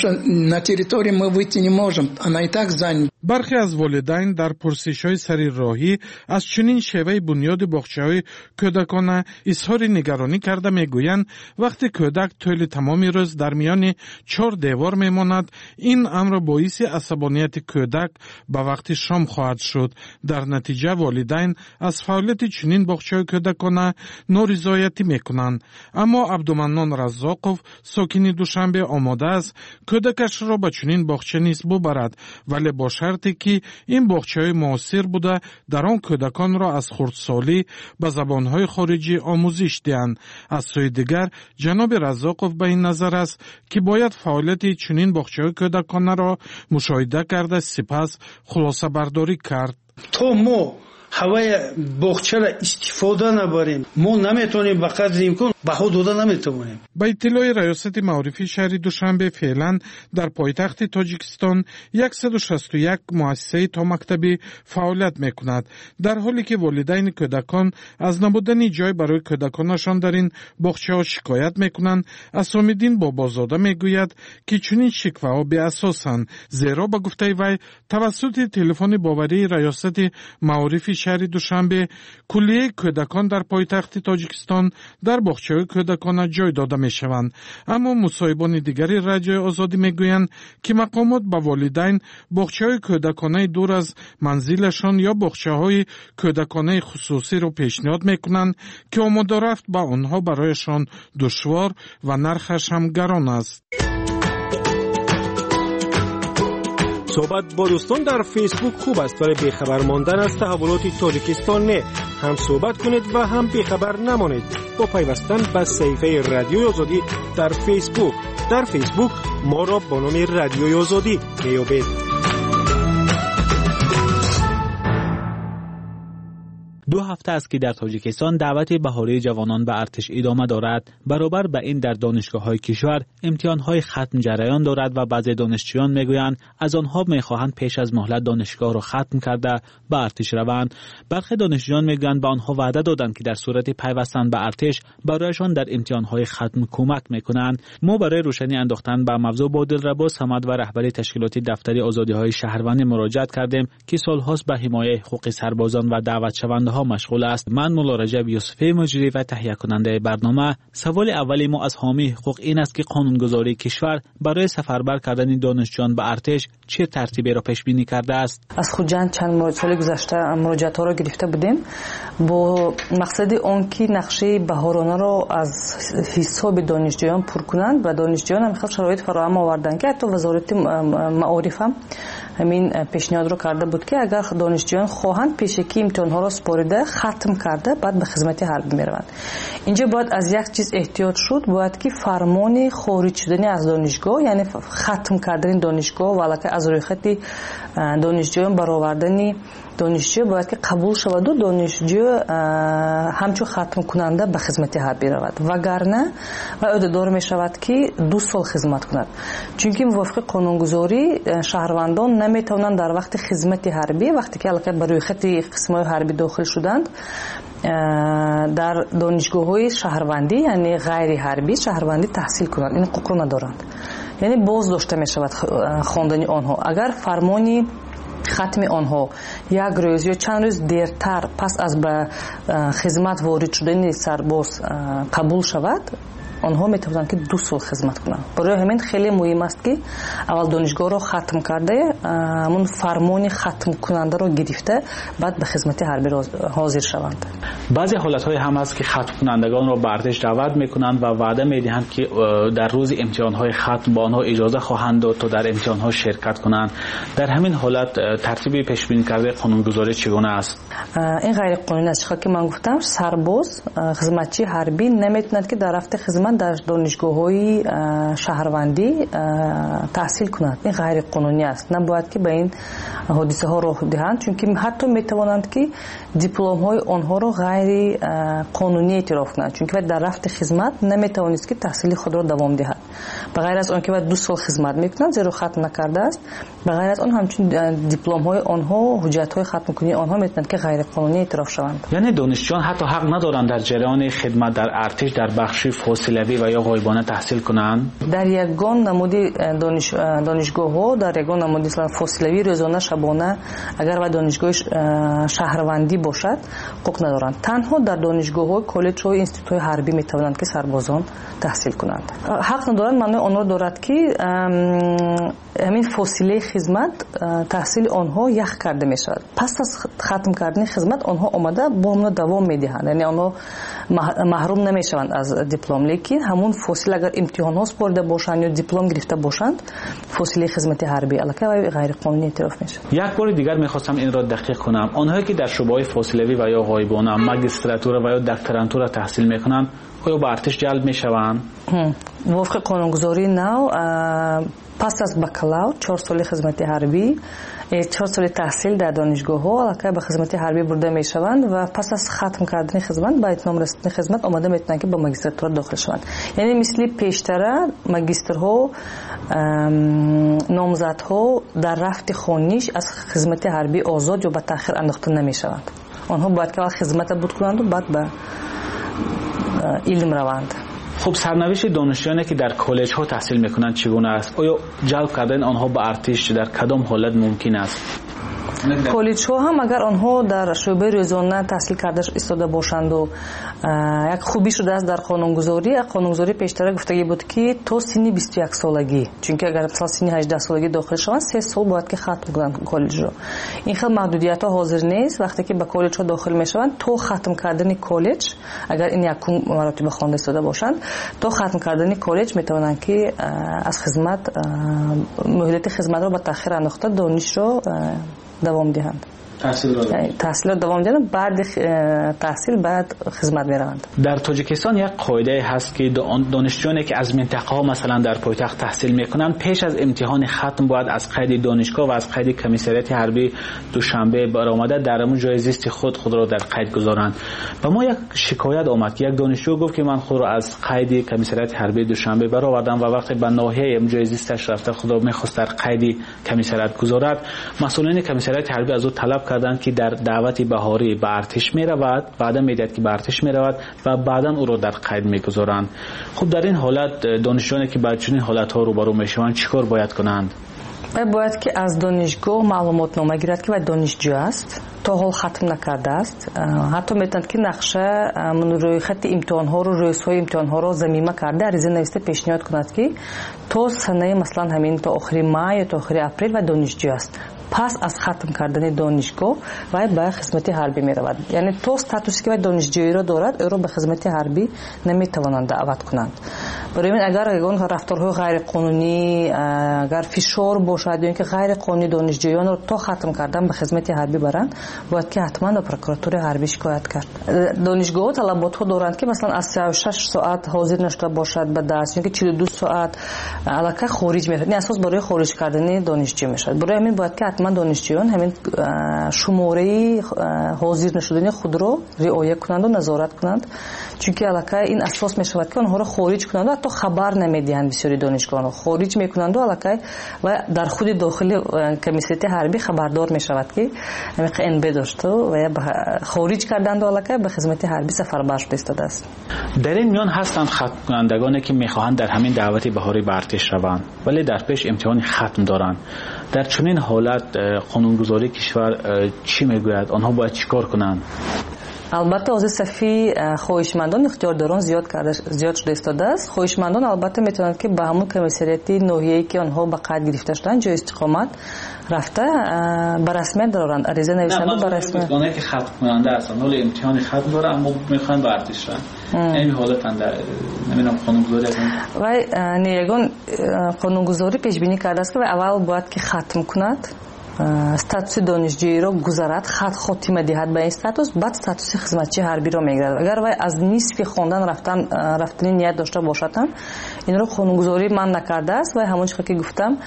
برخی از والدین در پرسش‌های سری راهی از چنین شیوه بنیاد باغچه‌های کودکانه اظهار نگرانی کرده میگویند وقتی کودک طول تمام روز در میان چهار دیوار میماند این امر باعث عصبانیت کودک به وقت شام خواهد شد. در نتیجه والدین از فعالیت چنین باغچه‌های کودکانه نارضایتی میکنند. اما عبدالمنان رزاقوف ساکن دوشنبه آماده است کودکش را به چنین باغچه نیز ببرد، ولی با شرطی که این باغچه‌های معاصر بوده در آن کودکان را از خردسالی به زبانهای خارجی آموزش دهند. از سوی دیگر جناب رزاقوف به این نظر است که باید فعالیت چنین باغچه‌های کودکانه را مشاهده کرده سپس خلاصه برداری کرد. تو مو هوای باغچه را استفاده نبریم، ما نمیتونیم به قدر امکان بها داده نمیتونیم. با اطلاع ریاست معارفی شهر دوشنبه فعلا در پایتخت تاجیکستان صد و شصت و یک مؤسسه تا مکتبی فعالیت میکند، در حالی که والدین کودکان از نبودن جای برای کودکانشان در این باغچه ها شکایت میکنند. اسام‌الدین بابازاده میگوید که چنین شکوه ها بی اساسند، زیرا به گفته وی توسط تلفن باوری ریاست معارفی شهر دوشنبه کلیه کودکان در پایتخت تاجیکستان در باغچه کودکان جای داده می شوند. اما مصاحبان دیگری رادیوی آزادی می گویند که مقامات با والدین باغچه های کودکانه دور از منزلشان یا باغچه های کودکانه خصوصی را پیشنهاد می کنند که آماده رفت با آنها برایشان دشوار و نرخش هم گران است. صحبت با دوستان در فیسبوک خوب است، ولی بیخبر ماندن از تحولات تاجیکستان نه. هم صحبت کنید و هم بیخبر نمانید با پیوستن به صفحه رادیوی آزادی در فیسبوک. در فیسبوک ما را با نام رادیوی آزادی میابید. دو هفته است که در تاجیکستان دعوت بهاری جوانان به ارتش ادامه دارد. برابر به این در دانشگاه‌های کشور امتحان‌های ختم جریان دارد و بعضی دانشجویان میگویند از آنها می‌خواهند پیش از مهلت دانشگاه را ختم کرده به ارتش روند. برخی دانشجویان میگویند به آنها وعده دادند که در صورت پیوستن به ارتش برایشان در امتحان‌های ختم کمک می‌کنند. ما برای روشنی انداختن به موضوع با دلربا صمد و رهبری تشکیلات دفتر آزادی‌های شهروندی مراجعه کردیم که سال‌هاست به حمایت حقوق سربازان و دعوت شونده ها مشغول است. من مولا رجب یوسفی مجری و تهیه کننده برنامه. سوال اولی ما از حامی حقوق این است که قانونگذاری کشور برای سفربر کردن دانشجویان به ارتش چه ترتیبی را پیش بینی کرده است؟ از خودجان چند سال گذشته مراجعات ها را گرفته بودیم با مقصد آن که نقشه بهارانه را از حساب دانشجویان پر کنند و دانشجویان هم خیلی شرایط فراهم آوردند که حتی وزارت معارف هم همین پیشنهاد رو کرده بود که اگر دانشجویان خواهند پیشکی امتحان ها را سپارده ختم کرده بعد به خدمت حربی میروند. اینجا باید از یک چیز احتیاط شد، باید که فرمان خارج شدن از دانشگاه یعنی ختم کردن دانشگاه و علاقه از روی خط دانشجویان برآوردن دانشجو باید که قبول شود و دانشجو همچون ختم کننده به خدمت حربی رود، وگرنه و عهده‌دار می شود که دو سال خدمت کند. چون که موافق قانونگذاری شهروندان نمی توانند در وقت خدمت حربی وقتی که علاقه بر روی خط قسم‌های حربی داخل شدند در دانشگاه‌های شهروندی یعنی غیر حربی شهروندی تحصیل کنند. این حقوق را ندارند، یعنی باز داشته می شود خواندن آنها. اگر فرمانی ختم آنها یک روز یا چند روز دیرتر پس از به خدمت وارد شدن سرباز قبول شود آنها می توانند که دو سال خدمت کنند. برای همین خیلی مهم است که اول دانشگاه را ختم کرده همون فرمان ختم کننده را گرفته بعد به خدمت حربی حاضر شوند. بعضی حالت‌های هم هست که ختم کنندگان را به ارتش دعوت می‌کنند و وعده می‌دهند که در روز امتحان‌های ختم با آنها اجازه خواهند داد تا در امتحان‌ها شرکت کنند. در همین حالت ترتیبی پیش بینی کرده قانونگذاری چگونه است؟ این غیر قانونی است که من گفتم. سرباز خدمتچی حربی نمی‌تواند که در رفت خدمت در دانشگاه‌های شهروندی تحصیل کند. این غیر قانونی است. نباید که به این حادثه ها راه دهند، چون که حتی می‌توانند که دیپلم‌های آنها را غیر قانونی اعتراف کنند، چون که در رفت خدمت نمی‌توانست که تحصیل خود را دوام دهد. بغیر از آن که دو سال خدمت می‌کنند زیرا ختم نکرده است، بغیر از آن همچنین دیپلم‌های آنها حجت‌های ختم کنی آنها می‌توانند که غیر قانونی اعتراف شوند. یعنی دانشجویان حتی حق ندارند در جریان خدمت در ارتش در بخش فاصله‌ای و یا غایبانه تحصیل کنند. در یگان نمودی دانش دانشگاه‌ها در یگان نمودی فاصله‌ای روزانه شبانه اگر و دانشگاه شهروندی باشد حقوق ندارند. تنها در دانشگاه‌های کالج و اینستیتوت‌های حربی می‌توانند که سربازان تحصیل کنند. حق ندارند، معنی آن را دارد که همین فاصله خدمت تحصیل آنها یخ کرده می‌شود. پس از ختم کردن خدمت آنها آمده با هم دوام می‌دهند، یعنی آنها محروم نمیشوند از دیپلم، لیکن همون فاصله اگر امتحان ها سپرده باشند یا دیپلم گرفته باشند فاصله خدمت حربی الکی و غیر قانونی اعتراف میشه. یک بار دیگر میخواستم این را دقیق کنم، آنهایی که در شعبه‌های فاصلوی و یا غایبانه ماجستراتور و یا دکترانتور تحصیل میکنند آیا به ارتش جلب میشوند؟ وفق قانونگذاری نو پس از بکالور چهار سال خدمت حربی، چهار سال تحصیل در دانشگاه ها الکی به خدمت حربی برده می شوند و پس از ختم کردن خدمت به اتمام رسیدن خدمت آماده میتونن که به ماجستراتور داخل شوند. یعنی مثل پیشتر ماجسترها نامزدها در رفت خانیش از خدمت حربی آزاد یا به تأخیر انداخته نمی شوند. آنها باید که خدمت بود کنند و بعد به علم روند. خب سرنوشت دانشجویانی که در کالج ها تحصیل میکنند چگونه است؟ آیا جلب کردن آنها به ارتش در کدام حالت ممکن است؟ کالج ها هم اگر آنها در شعبه روزانه تحصیل کرده ایستاده باشند و یک خوبی شده است در قانونگذاری، قانونگذاری پیشتر گفتگی بود که تا سن بیست و یک سالگی، چون که اگر مثلا سن هجده سالگی داخل شوند سه سال باید که ختم کنند کالج رو. این خیلی محدودیت ها حاضر نیست. وقتی که به کالج ها داخل میشوند تا ختم کردن کالج، اگر این یک مراتب خوانده ایستاده باشند تا ختم کردن کالج میتوانند که از خدمت مهلت خدمت رو به تأخیر انداخته دانش رو دوام دهند. تحصیل تحصیل دوام دهند، بعد تحصیل بعد خدمت میروند. در تاجیکستان یک قاعده هست که دانشجویانی که از منطقه ها مثلا در پایتخت تحصیل میکنند پیش از امتحان ختم باید از قید دانشگاه و از قید کمیسریت حربی دوشنبه برآمده در همون جای زیست خود خود را در قید گذارند. و ما یک شکایت آمد که یک دانشجو گفت که من خود را از قید کمیسریت حربی دوشنبه برآوردم و وقتی به ناحیه جای زیستش رفته خود را میخواست در قید کمیسریت گذارد، مسئولین کمیسریت حربی از او طلب کردند که در دعوت بهاری به ارتش می رود، بعدا میدید که به ارتش می رود و بعدا او را در قید میگذارند. خب در این حالت دانشجویانی که با چنین حالت ها روبرو میشوند چیکار باید کنند؟ باید که از دانشگاه معلومات نامه گیرد که باید دانشجو است، تا حال ختم نکرده است. حتی میتوند که نقشه روی خط امتحان ها رو روی سوی امتحان ها رو ضمیمه کرده عریضه نوشته پیشنهاد کند که تا سنه مثلا همین تا آخر ماه یا تا آخر اپریل و دانشجو است. پس از ختم کردن دانشگاه و به خدمت حربی می رود. یعنی تو استاتوسی که دانشجویی را دارد او را به خدمت حربی نمی توانند دعوت کنند. برای این اگر اون رفتارهای غیر قانونی، اگر فشار باشد یا اینکه غیر قانونی دانشجویان را تا ختم کردن به خدمت حربی برند، باید که حتما به پروکراتور حربی شکایت کرد. دانشگاه طلبات ها دارند که مثلا از سی و شش ساعت حاضر نشده باشد به درس، یا که چهل و دو ساعت الکی خارج می شود. این اساس برای خارج کردن دانشجو می شود. برای همین باید که حتما دانشجویان همین شماره حاضر نشدن خود رو رعایت کنند و نظارت کنند، چون که الکی این اساس می شود که آنها را خارج کنند و حتی خبر نمیدهند. بسیاری دانشگاهان خارج میکنند و الکی و در خود داخل کمیسیت حربی خبردار می شود که همین ان بی داشته و یا خارج کردند و الکی به خدمت حربی سفربر فرستاده است. در این میان هستند ختم کنندگانی که میخواهند در همین دعوت بهاری به ارتش روند ولی در پیش امتحان ختم دارند. در چنین حالت قانونگذاری کشور چی میگوید؟ آنها باید چیکار کنند؟ البته از صفی خواهشمندان اختیارداران زیاد کرده زیاد شده ایستاده است. خواهشمندان البته میتونند که به همون کمیسریت ناحیه‌ای که آنها به قید گرفته شدن جای استقامت رفته به رسمیت دارند، عریضه نوشتند به رسمیت. اونایی که ختم کننده هستند ولی امتحان ختم دارن اما میخوان به ارتش برن، این حالت اند نمیدونم قانونگذاری هستند و نیگان قانونگذاری پیش بینی کرده است که اول باید که ختم کند، استاتوس دانشجویی را گذارد، خط خاتمه دهد به این استاتوس، بعد استاتوس خدمتچی حربی را میگیرد. اگر وای از نصف خواندن رفتن رفتنی نیت داشته باشد این را قانونگذاری من نکرده است و همون چیزی که گفتم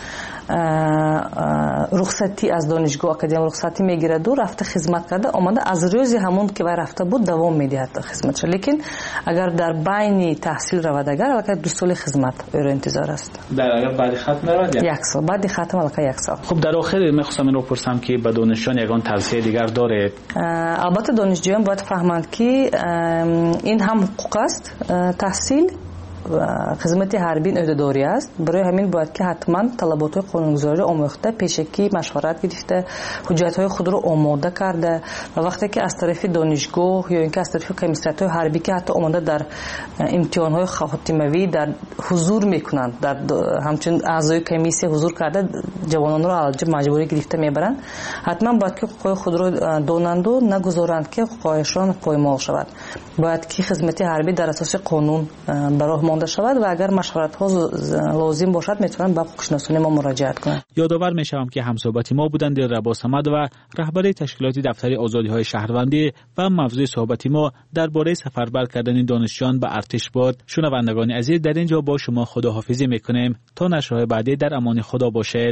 رخصتی از دانشگاه اکادمی رخصتی میگیرد و رفته خدمت کرده آمده از روز همون که وای رفته بود دوام میدهد خدمتش. لیکن اگر در بین تحصیل رود اگر البته دو سال خدمت او انتظار است. در اگر بعد ختم رود یک سال بعد ختم البته یک سال. خب در آخر میخواستم این رو پرسم که به دانشجویان یگان توصیه دیگر دارید؟ البته دانشجویان باید فهمند که این هم حقوق است تحصیل خدمت حربی عهده‌داری است. برای همین باید که حتما طلبات قانونگذاری آموخته، پیشکی مشورت گرفته، حجت‌های خود رو آماده کرده و وقتی که از طرف دانشگاه یا اینکه از طرف کمیسیون‌های حربی که حتی آماده در امتحان‌های خاتمه‌ای در حضور میکنند، در همچنین اعضای کمیسیون حضور کرده جوانان رو علاج مجبوری گرفته میبرند، حتما باید که حقوق خود رو دانند و نگذارند که حقوقشان پایمال شود. باید که خدمت حربی در اساس قانون برای مانده شود و اگر مشورت ها لازم باشد میتونن به حقوق‌شناسان ما مراجعت کنند. یادآور میشوم که همصحبت ما بودند دلربا عباس‌صمد و رهبر تشکیلات دفتر آزادی‌های شهروندی و موضوع صحبت ما درباره سفربر کردن دانشجویان به ارتش بود. شنوندگان عزیز، در اینجا با شما خداحافظی میکنیم تا نشرهای بعدی در امان خدا باشید.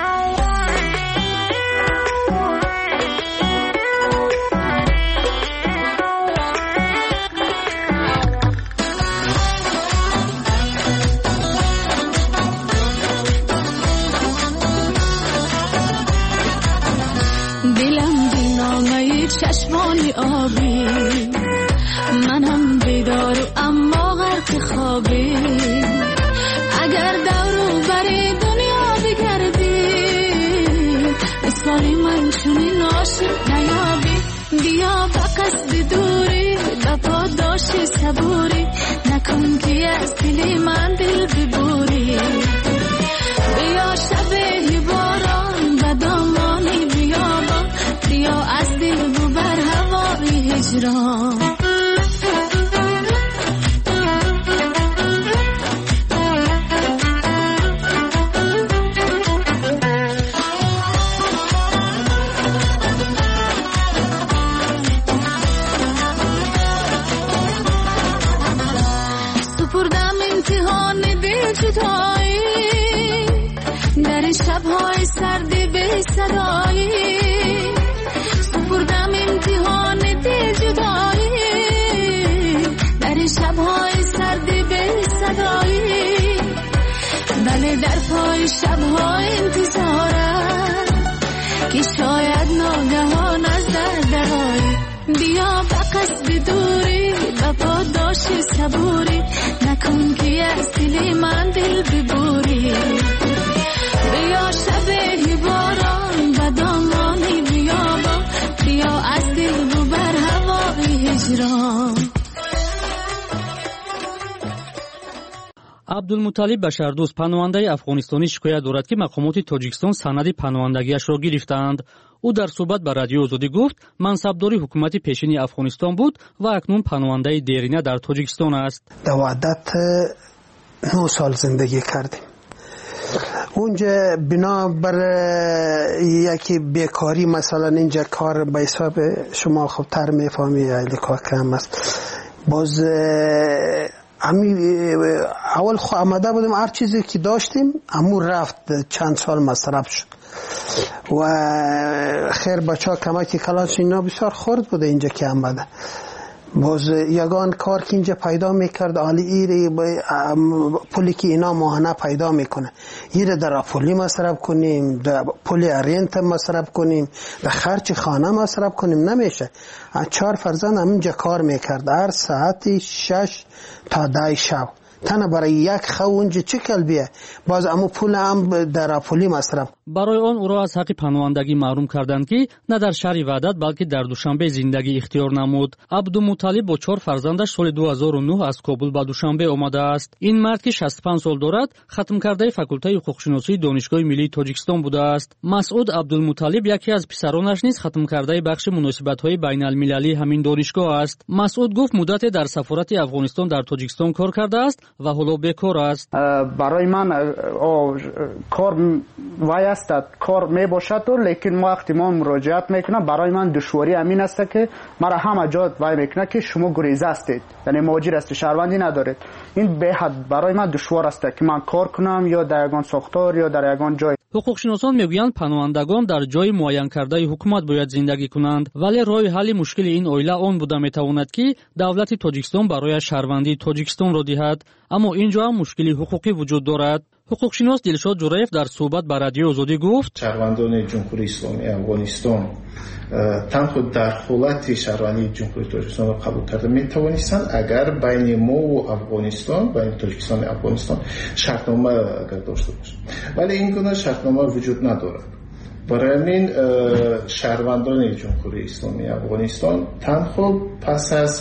چشمانی آبی، منم بیدار اما غرق خوابی. اگر دورو بری دنیا بگردی، مثالی من چونین عاشق نیابی. بیا به قصد دوری، به پاداش صبوری، نکن که از دل من دل ببوری. بیا شب باران به دامانی بیابان، بیا از دل ببر هوای هجران. سپردم امتحان دل جدایی، در شب‌های سردی به صدایی. سپردم امتحان دل جدایی، در شب‌های سردی به صدایی. بله در پای شب‌های انتظارم که شاید ناگهان از در درایی. بیا به قصد دوری، به پاداش صبوری، نکن که از دل من دل ببوری. بیا شب باران به دامانی بیابان، بیا از دل ببر هوای هجران. عبدالمطلب بشردوست پناهنده افغانستانی شکایت دارد که مقامات تاجیکستان سند پناهندگیش را گرفتند. او در صحبت با رادیو آزادی گفت منصبداری حکومت پیشین افغانستان بود و اکنون پناهنده دیرینه در تاجیکستان است. در وحدت نه سال زندگی کردیم. اونجا بنا بر یکی بیکاری، مثلا اینجا کار به حساب شما خوبتر میفهمی ایلی کار کم است. باز امی اول خو آمده بودیم، هر چیزی که داشتیم امو رفت، چند سال مصرف شد و خیر بچه ها کمکی کلاس اینا بسیار خورد بوده اینجا که آمده. باز یگان کار که اینجا پیدا میکرد آلی ایره پولی که اینا ماهانه پیدا میکنه، ایره در پولی مصرف کنیم، در پولی ارینت مصرف کنیم، در خرچ خانه مصرف کنیم نمیشه. چهار فرزند همینجا کار میکرد، هر ساعتی شش تا ده شب تنها برای یک خو اونجا چه کلبیه، باز امو پول هم در پولی مصرف. برای آن او را از حق پناهندگی محروم کردند که نه در شهر وحدت بلکه در دوشنبه زندگی اختیار نمود. عبدالمطلب با چهار فرزندش سال دو هزار و نه از کابل به دوشنبه آمده است. این مرد که شصت و پنج سال دارد ختم کرده فاکولته حقوق‌شناسی دانشگاه ملی تاجیکستان بوده است. مسعود عبدالمطلب یکی از پسرانش نیز ختم کرده بخش مناسبت‌های بین‌المللی همین دانشگاه است. مسعود گفت مدت در سفارت افغانستان در تاجیکستان کار کرده است و حالا بیکار است. برای من کار وای است، کار می باشد و لیکن وقتی ما مراجعت میکنم برای من دشواری امین است که مرا همه جا وای میکنه که شما گریزه هستید، یعنی مهاجر هستید، شهروندی ندارید. این به حد برای من دشوار است که من کار کنم یا در یگان ساختار یا در یگان جای. حقوقشناسان میگویند پناهندگان در جای معین کرده حکومت باید زندگی کنند، ولی راه حل مشکل این عائله آن بوده میتواند که دولت تاجیکستان برای شهروندی تاجیکستان را دهد، اما اینجا هم مشکلی حقوقی وجود دارد. ҳуқуқшинос дилшод ҷураев дар суҳбат ба радиои озодӣ гуфт: шаҳрвандони ҷумҳурии исломии афғонистон танҳо дар ҳолати шаҳрвандии ҷумҳурии тоҷикистонро қабул карда метавонистанд агар байни мову афғонистон, байни тоҷикистони афғонистон шартнома агар дошта бошад, вале ин гуна шартнома вуҷуд надорад. барои ҳамин шаҳрвандони ҷумҳурии исломии афғонистон танҳо пас аз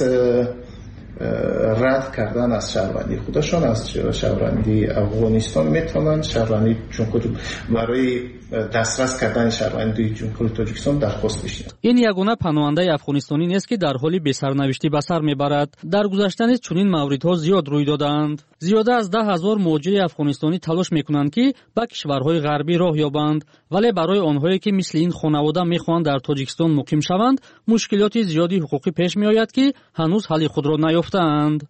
рад кардан аз шаҳрвандии худашон аз шаҳрвандии афғонистон метавонанд шаҳрвандии ҷумҳури барои дастрас кардани шаҳрвандии ҷумҳури тоҷикистон дархост бишнанд. ин ягона паноҳандаи афғонистонӣ нест ки дар ҳоли бесарнавиштӣ ба сар мебарад. дар гузашта низ чунин мавридҳо зиёд рӯй доданд. зиёда аз даҳ ҳазор муҳоҷири афғонистонӣ талош мекунанд ки ба кишварҳои ғарбӣ роҳ ёбанд, вале барои онҳое ки мисли ин хонавода мехоҳанд дар тоҷикистон муқим шаванд, мушкилоти зиёди ҳуқуқӣ пеш меояд ки ҳанӯз ҳалли худро наёфтаанд.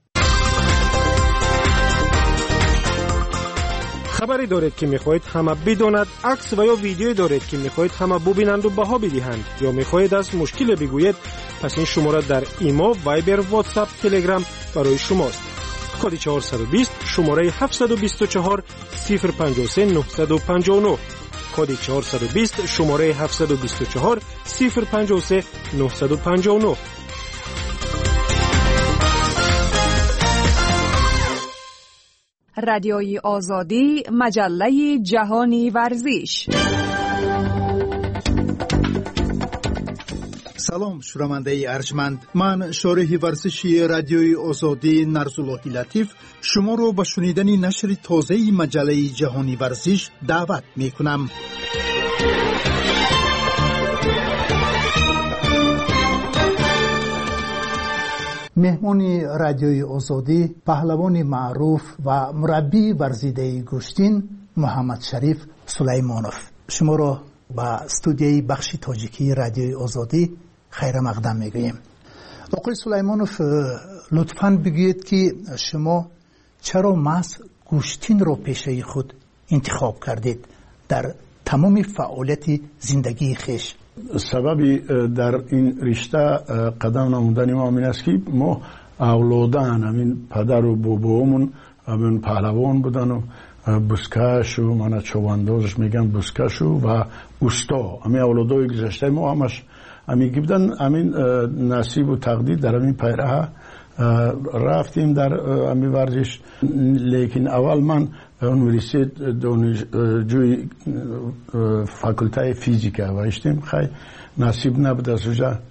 خبری دارید که میخواهید همه بداند، عکس و یا ویدیویی دارید که میخواهید همه ببینند و بها بدهند، یا میخواهید از مشکل بگویید، پس این شماره در ایما، وایبر، واتساپ، تلگرام برای شماست. کد چهارصد و بیست شماره هفتصد و بیست و چهار صفر پنجاه و سه نهصد و پنجاه و نه. کد چهارصد و بیست شماره هفتصد و بیست و چهار صفر پنجاه و سه نهصد و پنجاه و نه. رادیوی آزادی، مجله جهانی ورزش. سلام شنوندگان ارجمند، من شارح ورزشی رادیوی آزادی نرزاللهی لطیف شما را به شنیدن نشر تازه مجله جهانی ورزش دعوت می کنم. مهمان رادیوی آزادی پهلوان معروف و مربی ورزیده گوشتین محمد شریف سلیمانوف شما را به استودیوی بخش تاجیکی رادیوی آزادی خیر مقدم میگوییم. آقای سلیمانوف لطفاً بگویید که شما چرا محض گوشتین را پیشه خود انتخاب کردید در تمام فعالیت زندگی خویش؟ سببی در این رشته قدم نمودن ما این است که ما اولادان همین پدر و بابامون همین پهلوان بودن و بسکش و من چوباندازش میگم بسکش و اوستا همین اولادای گذشته ما همش همین بودن. همین نصیب و تقدیر در همین پیراه رفتیم در همین ورزش، لیکن اول من یونیورسیت دانشجوی فاکولته فیزیک وایشتیم، خیلی نصیب نبود از اونجا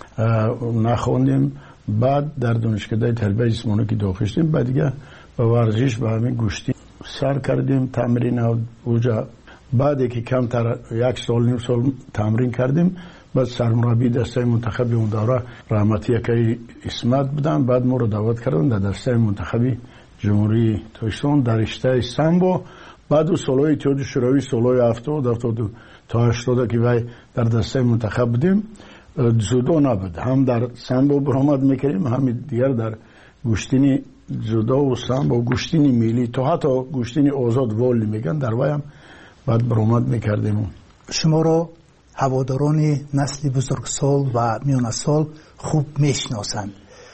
نخوندیم. بعد در دانشکده تربیت جسمانی که داخل شدیم، بعد دیگه با ورزش به همین گوشتی سر کردیم تمرین اونجا. بعد که کمتر یک سال نیم سال تمرین کردیم، بعد سرمربی دسته منتخب اون دوره رحمتی که اسمت بودن، بعد ما رو دعوت کردن در دسته منتخبی جمهوری توجیکستان در رشته سامبو. بعد او سالهای اتحاد شوروی سالهای هفتاد هفتاد تا هشتاد که وای در دسته منتخب بودیم، جودو نبود، هم در سامبو برآمد میکردیم، هم دیگر در گوشتینی جودو و سامبو گوشتینی ملی تا حتی گوشتینی آزاد والی میگن در وای هم بعد برآمد میکردیم. شما رو هواداران نسل بزرگسال و میانه سال خوب میشناسند.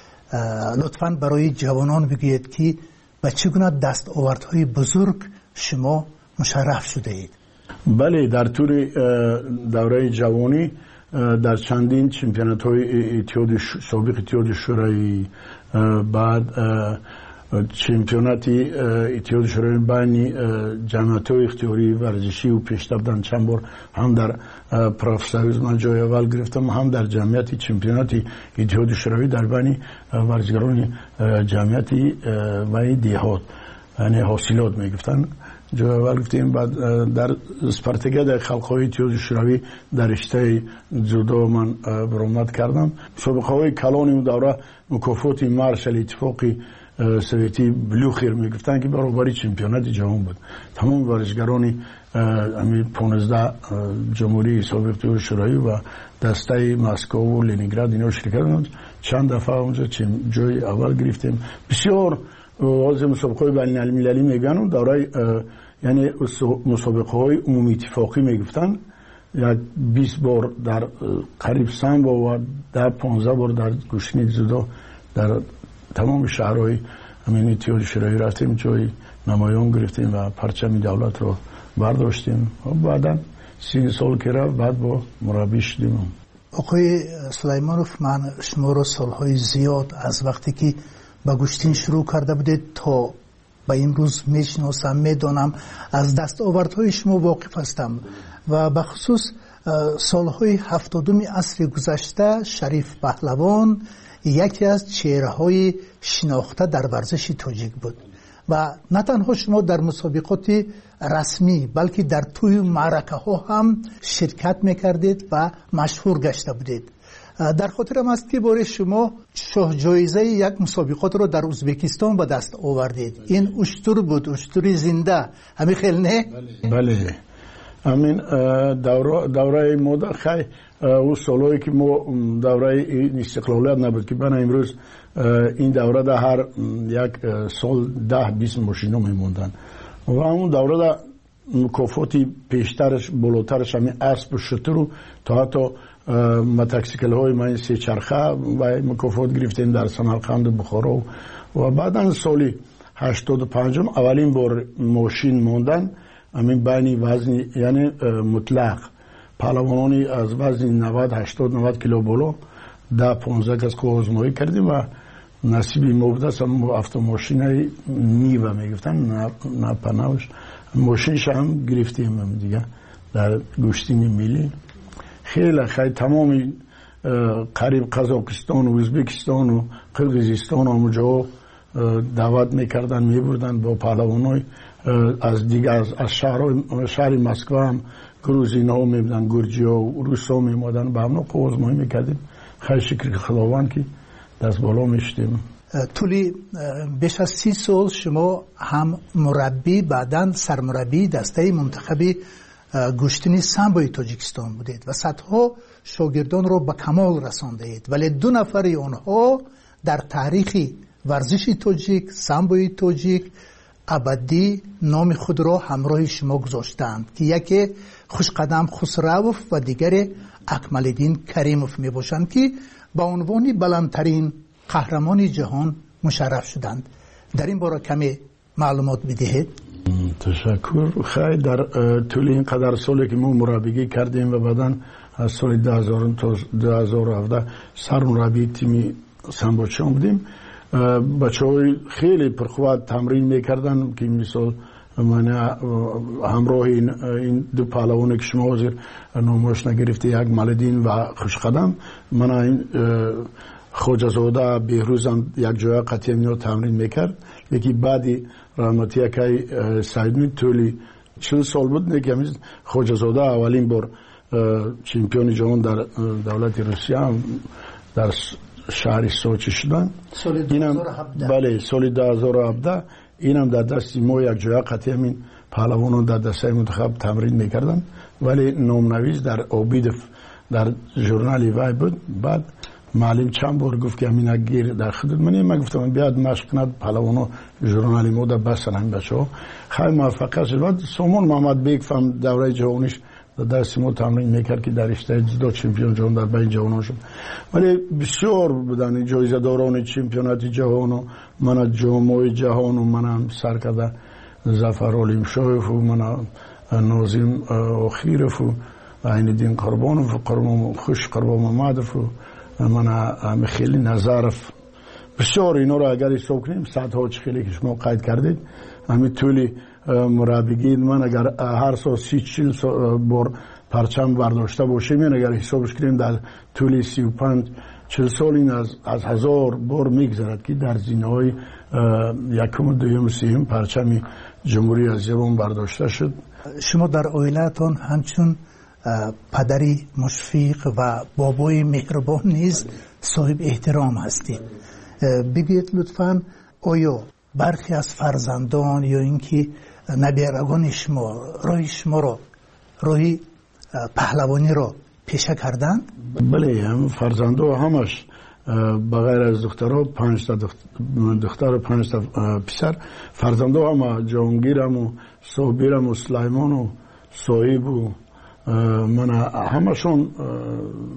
لطفاً برای جوانان بگویید که به چگونه دستاوردهای بزرگ شما مشرف شده اید؟ بله، در طول دوره جوانی در چندین چمپیونات های اتحاد سابق اتحاد شوروی، بعد چمپیوناتی اتحاد شوروی بین جمعیت های اختیاری ورزشی و پیشرفت چند بار هم در پروفسوریز من جای اول گرفتم، هم در جمعیت چمپیوناتی اتحاد شوروی در بین ورزشکاران جمعیتی و دیهات، یعنی حاصلات میگفتن جای اول گفتیم. بعد در اسپارتاکیاد خلق‌های اتحاد شوروی در رشته جودو من برآمد کردم. سابقه های کلان اون دوره مکافات مارشال اتفاقی سویتی بلوخیر میگفتن که برابری چمپیونات جهان بود. تمام ورزشکاران همین پانزده جمهوری سابق اتحاد شوروی و دسته مسکو و لنینگراد اینا شرکت کردند. چند دفعه اونجا جای اول گرفتیم. بسیار از مسابقه بین المللی میگن دوره، یعنی مسابقه های عمومی اتفاقی میگفتن، یک بیست بار در قریب سامبو و ده پانزده بار در گوشتین جودو در تمام شهرهای همین تیوری شورایی رفتیم جای نمایان گرفتیم و پرچم دولت رو برداشتیم و بعدا سی سال که رفت بعد با مربی شدیم. آقای سلیمانوف، من شما رو سالهای زیاد از وقتی که با گوشتین شروع کرده بودید تا به امروز میشناسم، میدانم، از دستاوردهای شما واقف هستم و به خصوص سالهای هفتادم عصر گذشته شریف پهلوان یکی از چهره‌های شناخته در ورزش تاجیک بود و نه تنها شما در مسابقات رسمی بلکه در توی معرکه ها هم شرکت میکردید و مشهور گشته بودید. در خاطرم است که باره شما شاه جایزه یک مسابقات رو در ازبکستان به دست آوردید. این اشتر بود، اشتری زنده، همین خیلی نه؟ بله، همین دوره دوره مدت خیلی اون سالایی که ما دوره استقلالیت نبود که بنا امروز این دوره در هر یک سال ده بیست ماشینا میموندن و اون دوره در مکافاتی پیشترش بالاترش همین اسب و شتر و تا حتی متکسیکل های من سه چرخه و مکافات گرفتیم در سمرقند بخارا و بعدا سالی هشتاد و پنج اولین بار ماشین موندن همین بین وزن یعنی مطلق پهلوانانی از وزن نود هشتاد نود کیلو بالا ده پانزده کس که آزمایی کردیم و نصیبی ما بوده است. هم автомاشین نیوه میگفتن نه پناهش ماشینش هم گرفتیم هم دیگه در گوشتین ملی. خیلی خیلی تمامی قریب قزاقستان و ازبکستان و قرقیزستان همونجا دعوت میکردن میبردن با پهلوانای از دیگه از, از شهر شهر مسکو هم گروزینا ها میبودن، گرجی ها و روس ها میمادن به همنا آزمایی میکردیم. خیلی شکر خداوند که دست بالا میشتیم. طولی بیش از سی سال شما هم مربی بعداً سرمربی دسته منتخبی گوشتنی سامبوی تاجیکستان بودید و صدها شاگردان رو به کمال رساندید، ولی دو نفر آنها در تاریخ ورزش تاجیک سامبوی تاجیک ابدی نام خود را همراه شما گذاشتند که یکی خوشقدم خسروف و دیگر اکمالدین کریموف می باشند که با عنوان بلندترین قهرمان جهان مشرف شدند. در این باره کمی معلومات بدهید. تشکر. خیلی در طول این قدر سالی که ما مربیگی کردیم و بعدا از سال دو هزار تا دو هزار و هفده سرمربی تیم سامبوچان بودیم. بچه های خیلی پرخواد تمرین میکردن که مثال من همراه این, این دو پهلوان که شما حاضر نامش نگرفته یک مالدین و خوشقدم من این خوجزاده بهروزم یک جای قطعی میاد تمرین میکرد. یکی بعدی رحمتی که سعیدمی طولی چند سال بود که همیز خوجزاده اولین بار چمپیون جهان در دولت روسیه هم در شهر سوچی شدن. سال دو هزار و هفده. بله سال دو هزار و هفده اینم در دست ما یک جای قطعی همین پهلوانان در دسته منتخب تمرین میکردن ولی نامنویس در آبید در ژورنال وای بود. بعد معلم چند بار گفت که همین گیر در خدمت منی. من گفتم بیاد مشق کند پهلوانا ژورنال ما در بسن همین بچه‌ها. خیلی موفق شد. بعد سامان محمد بیگ فهم دوره جهانیش در دست ما تمرین میکرد که در رشته جدو چمپیون جهان در بین جهان شد. ولی بسیار بودن جایزه داران چمپیونات جهان و من جام جهان و من سر کرده ظفر علیم شایف و من ناظم آخیرف و عینالدین قربانوف و قربان خوش قربان محمدف و من خیلی نظرف. بسیار اینا رو اگر حساب کنیم صدها خیلی که شما قید کردید همین طولی مربیگی من اگر هر سال سی چل بار پرچم برداشته باشیم یعنی اگر حسابش کنیم در طولی سی و پنج چل سال این از, از هزار بار میگذرد که در زینه های یکم و دویم و سیم پرچم جمهوری اسلامی برداشته شد. شما در عائلتان همچون پدری مشفق و بابای مهربان نیز صاحب احترام هستید. بگید لطفاً آیا برخی از فرزندان یا اینکه نبیرگان شما راه شما را راهی پهلوانی را پیشه کردند؟ بله هم فرزندا همش بغیر از دخترها پنج تا دختر و پنج تا پسر فرزندا هم جهانگیرم و صابرم و سلیمان و صاحب و من همشون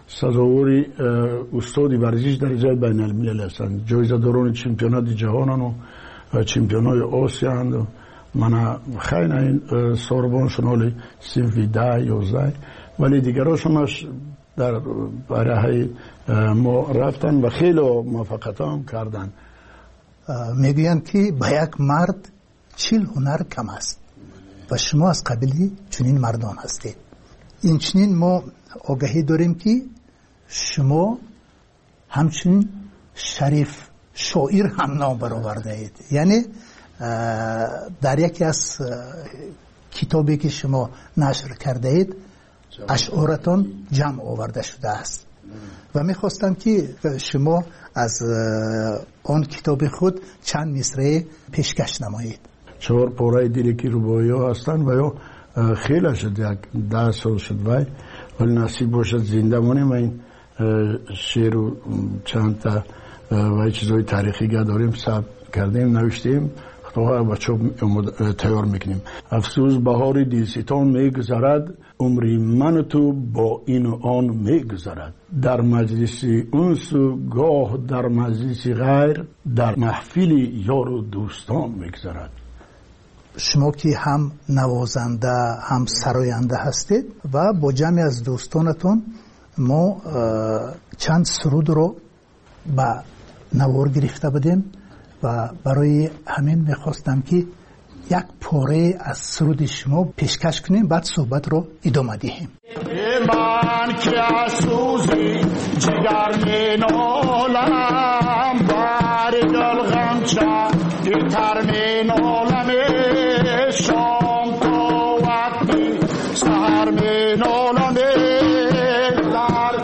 سزاواری استادی ورزش در جای بین الملل هستند. جایزه داران چمپیونات جهانن و چمپیونات آسیا اند. من خیلی این سوربون شنالی سیفی ده یازده ولی دیگراشونش در برای ما رفتن و خیلی موفقیت هم کردن. میگویند که به یک مرد چیل هنر کم است و شما از قبیلی چنین مردان هستید. این چنین ما آگاهی داریم که شما همچنین شریف شاعر هم نام برآورده اید. یعنی در یکی از کتابی که شما نشر کرده اید اشعارتان جمع آورده شده است و میخواستم که شما از آن کتاب خود چند مصرع پیشکش نمایید. چهار پاره دیرکی روبایی ها هستن و یا خیلی شد یک ده سال شد وای ولی نصیب باشد زنده مانیم و این شعر و چند تا و چیزهای تاریخی که داریم ثبت کردیم نوشتیم خطاها و چوب تیار میکنیم. افسوس بهار دیلستان میگذرد عمری من تو با این و آن میگذرد در مجلس انس و گاه در مجلس غیر در محفل یار و دوستان میگذرد. شما که هم نوازنده هم سراینده هستید و با جمعی از دوستانتون ما چند سرود رو به نوار گرفته بودیم و برای همین میخواستم که یک پاره از سرود شما پیشکش کنیم بعد صحبت رو ادامه دهیم. من که از سوزی جگر می نالم بر دل غمچه تر می نالم شام تا وقتی سهر می نالم در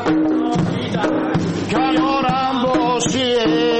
کنارم باشی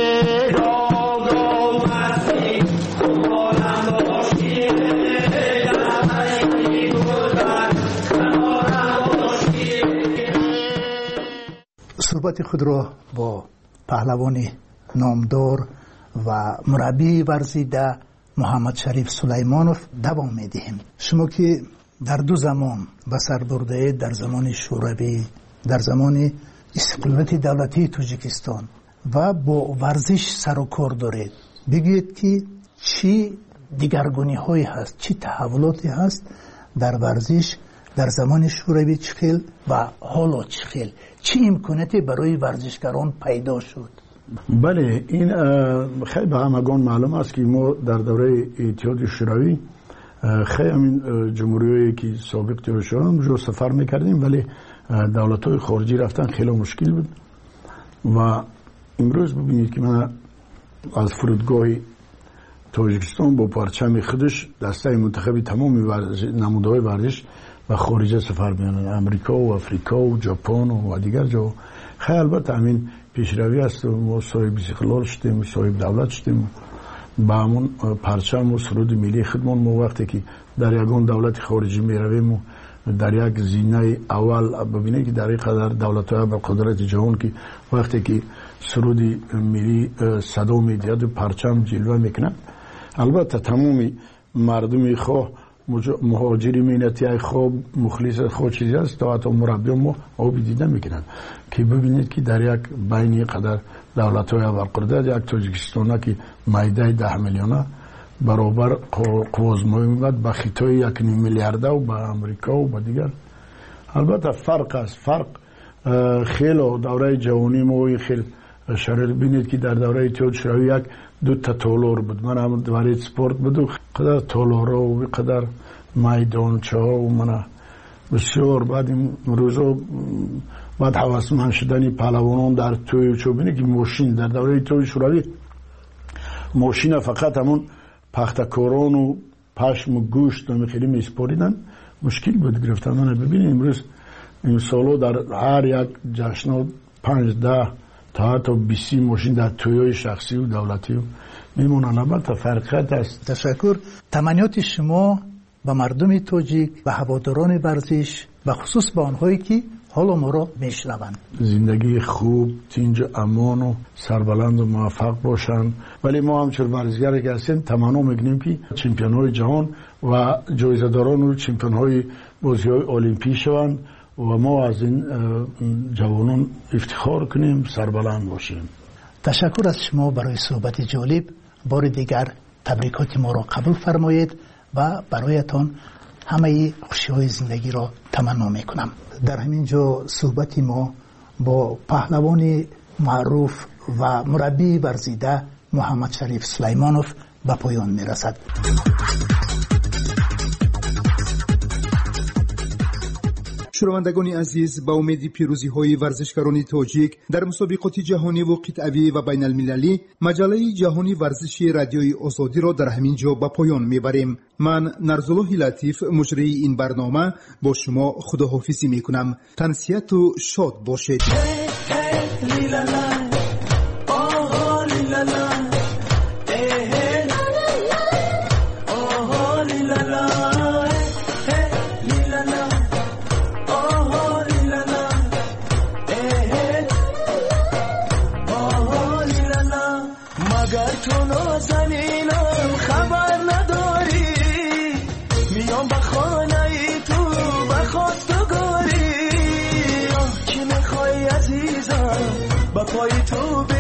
صحبت خود را با پهلوان نامدار و مربی ورزیده محمد شریف سلیمانوف دوام میدهیم. شما که در دو زمان به سر برده اید، در زمان شوروی، در زمان استقلالیت دولتی تاجیکستان و با ورزش سر و کار دارید، بگید که چی دیگرگونی هایی هست، چی تحولاتی هست در ورزش در زمان شوروی چخیل و حالا چخیل، چی امکاناتی برای ورزشکاران پیدا شد؟ بله این خیلی به همگان معلوم است که ما در دوره اتحاد شوروی خیلی همین جمهوریایی که سابق تیر شدن جو سفر میکردیم ولی دولت‌های خارجی رفتن خیلی مشکل بود و امروز ببینید که من از فرودگاه تاجیکستان با پرچم خودش دسته منتخبی تمام نمودهای ورزش و خارجه سفر میانن، امریکا و افریقا و ژاپن و دیگر جا. خیلی البته همین پیشروی است و ما صاحب استقلال شدیم، صاحب دولت شدیم با همون پرچم و سرود ملی خودمون. ما وقتی که در یگان دولت خارجی میرویم و در یک زینه اول ببینید که در این قدر دولت‌های با قدرت جهان که وقتی که سرود ملی صدا میدهد و پرچم جلوه میکنه، البته تمامی مردمی خواه مهاجری مینتی های خواب مخلص خود چیزی است تا حتی مربی ما آبی دیده میکنن که ببینید که در یک بینی قدر دولت های اول قدرت یک تاجیکستان که مایده ده میلیونه برابر قوازمایی میبود با خیتای یک نیم میلیارده و با امریکا و با دیگر. البته فرق است، فرق خیلی دوره جوانی ما خیلی شرط بینید که در دوره اتحاد شوروی یک دو تا تالار بود. من هم دوره سپورت بود و قدر تالارا و قدر میدانچه ها و من بسیار بعد این روزا بعد حواسمند شدنی پهلوانان در توی چو بینید که ماشین در دوره اتحاد شوروی ماشین فقط همون پختکاران و پشم و گوشت و خیلی میسپاریدن، مشکل بود گرفتن. من ببینید امروز این سالو در هر یک جشن پنج ده تا حتی بیسی ماشین در تویای شخصی و دولتی و میمونن. البته فرقیت است. تشکر. تمنیات شما به مردم تاجیک، به هواداران ورزش و خصوص به آنهایی که حالا ما را میشنوند، زندگی خوب، تینج امان و سربلند و موفق باشند. ولی ما همچون ورزشگر که هستیم تمنا میگنیم که چمپیون های جهان و جایزه داران و چمپیون های بازی های المپی شوند و ما از این جوانان افتخار کنیم، سربلند باشیم. تشکر از شما برای صحبت جالب. بار دیگر تبریکات ما را قبول فرمایید و برایتان همه خوشی‌های زندگی را تمنا میکنم. در همین جا صحبت ما با پهلوان معروف و مربی ورزیده محمد شریف سلیمانوف به پایان میرسد. شنوندگان عزیز، با امید پیروزی های ورزشکاران تاجیک در مسابقات جهانی و قطعی و بین المللی، مجله جهانی ورزشی رادیوی آزادی را در همین جا به پایان میبریم. من نرزالله لطیف مجری این برنامه با شما خداحافظی میکنم. تنسیت و شاد باشید. با پای تو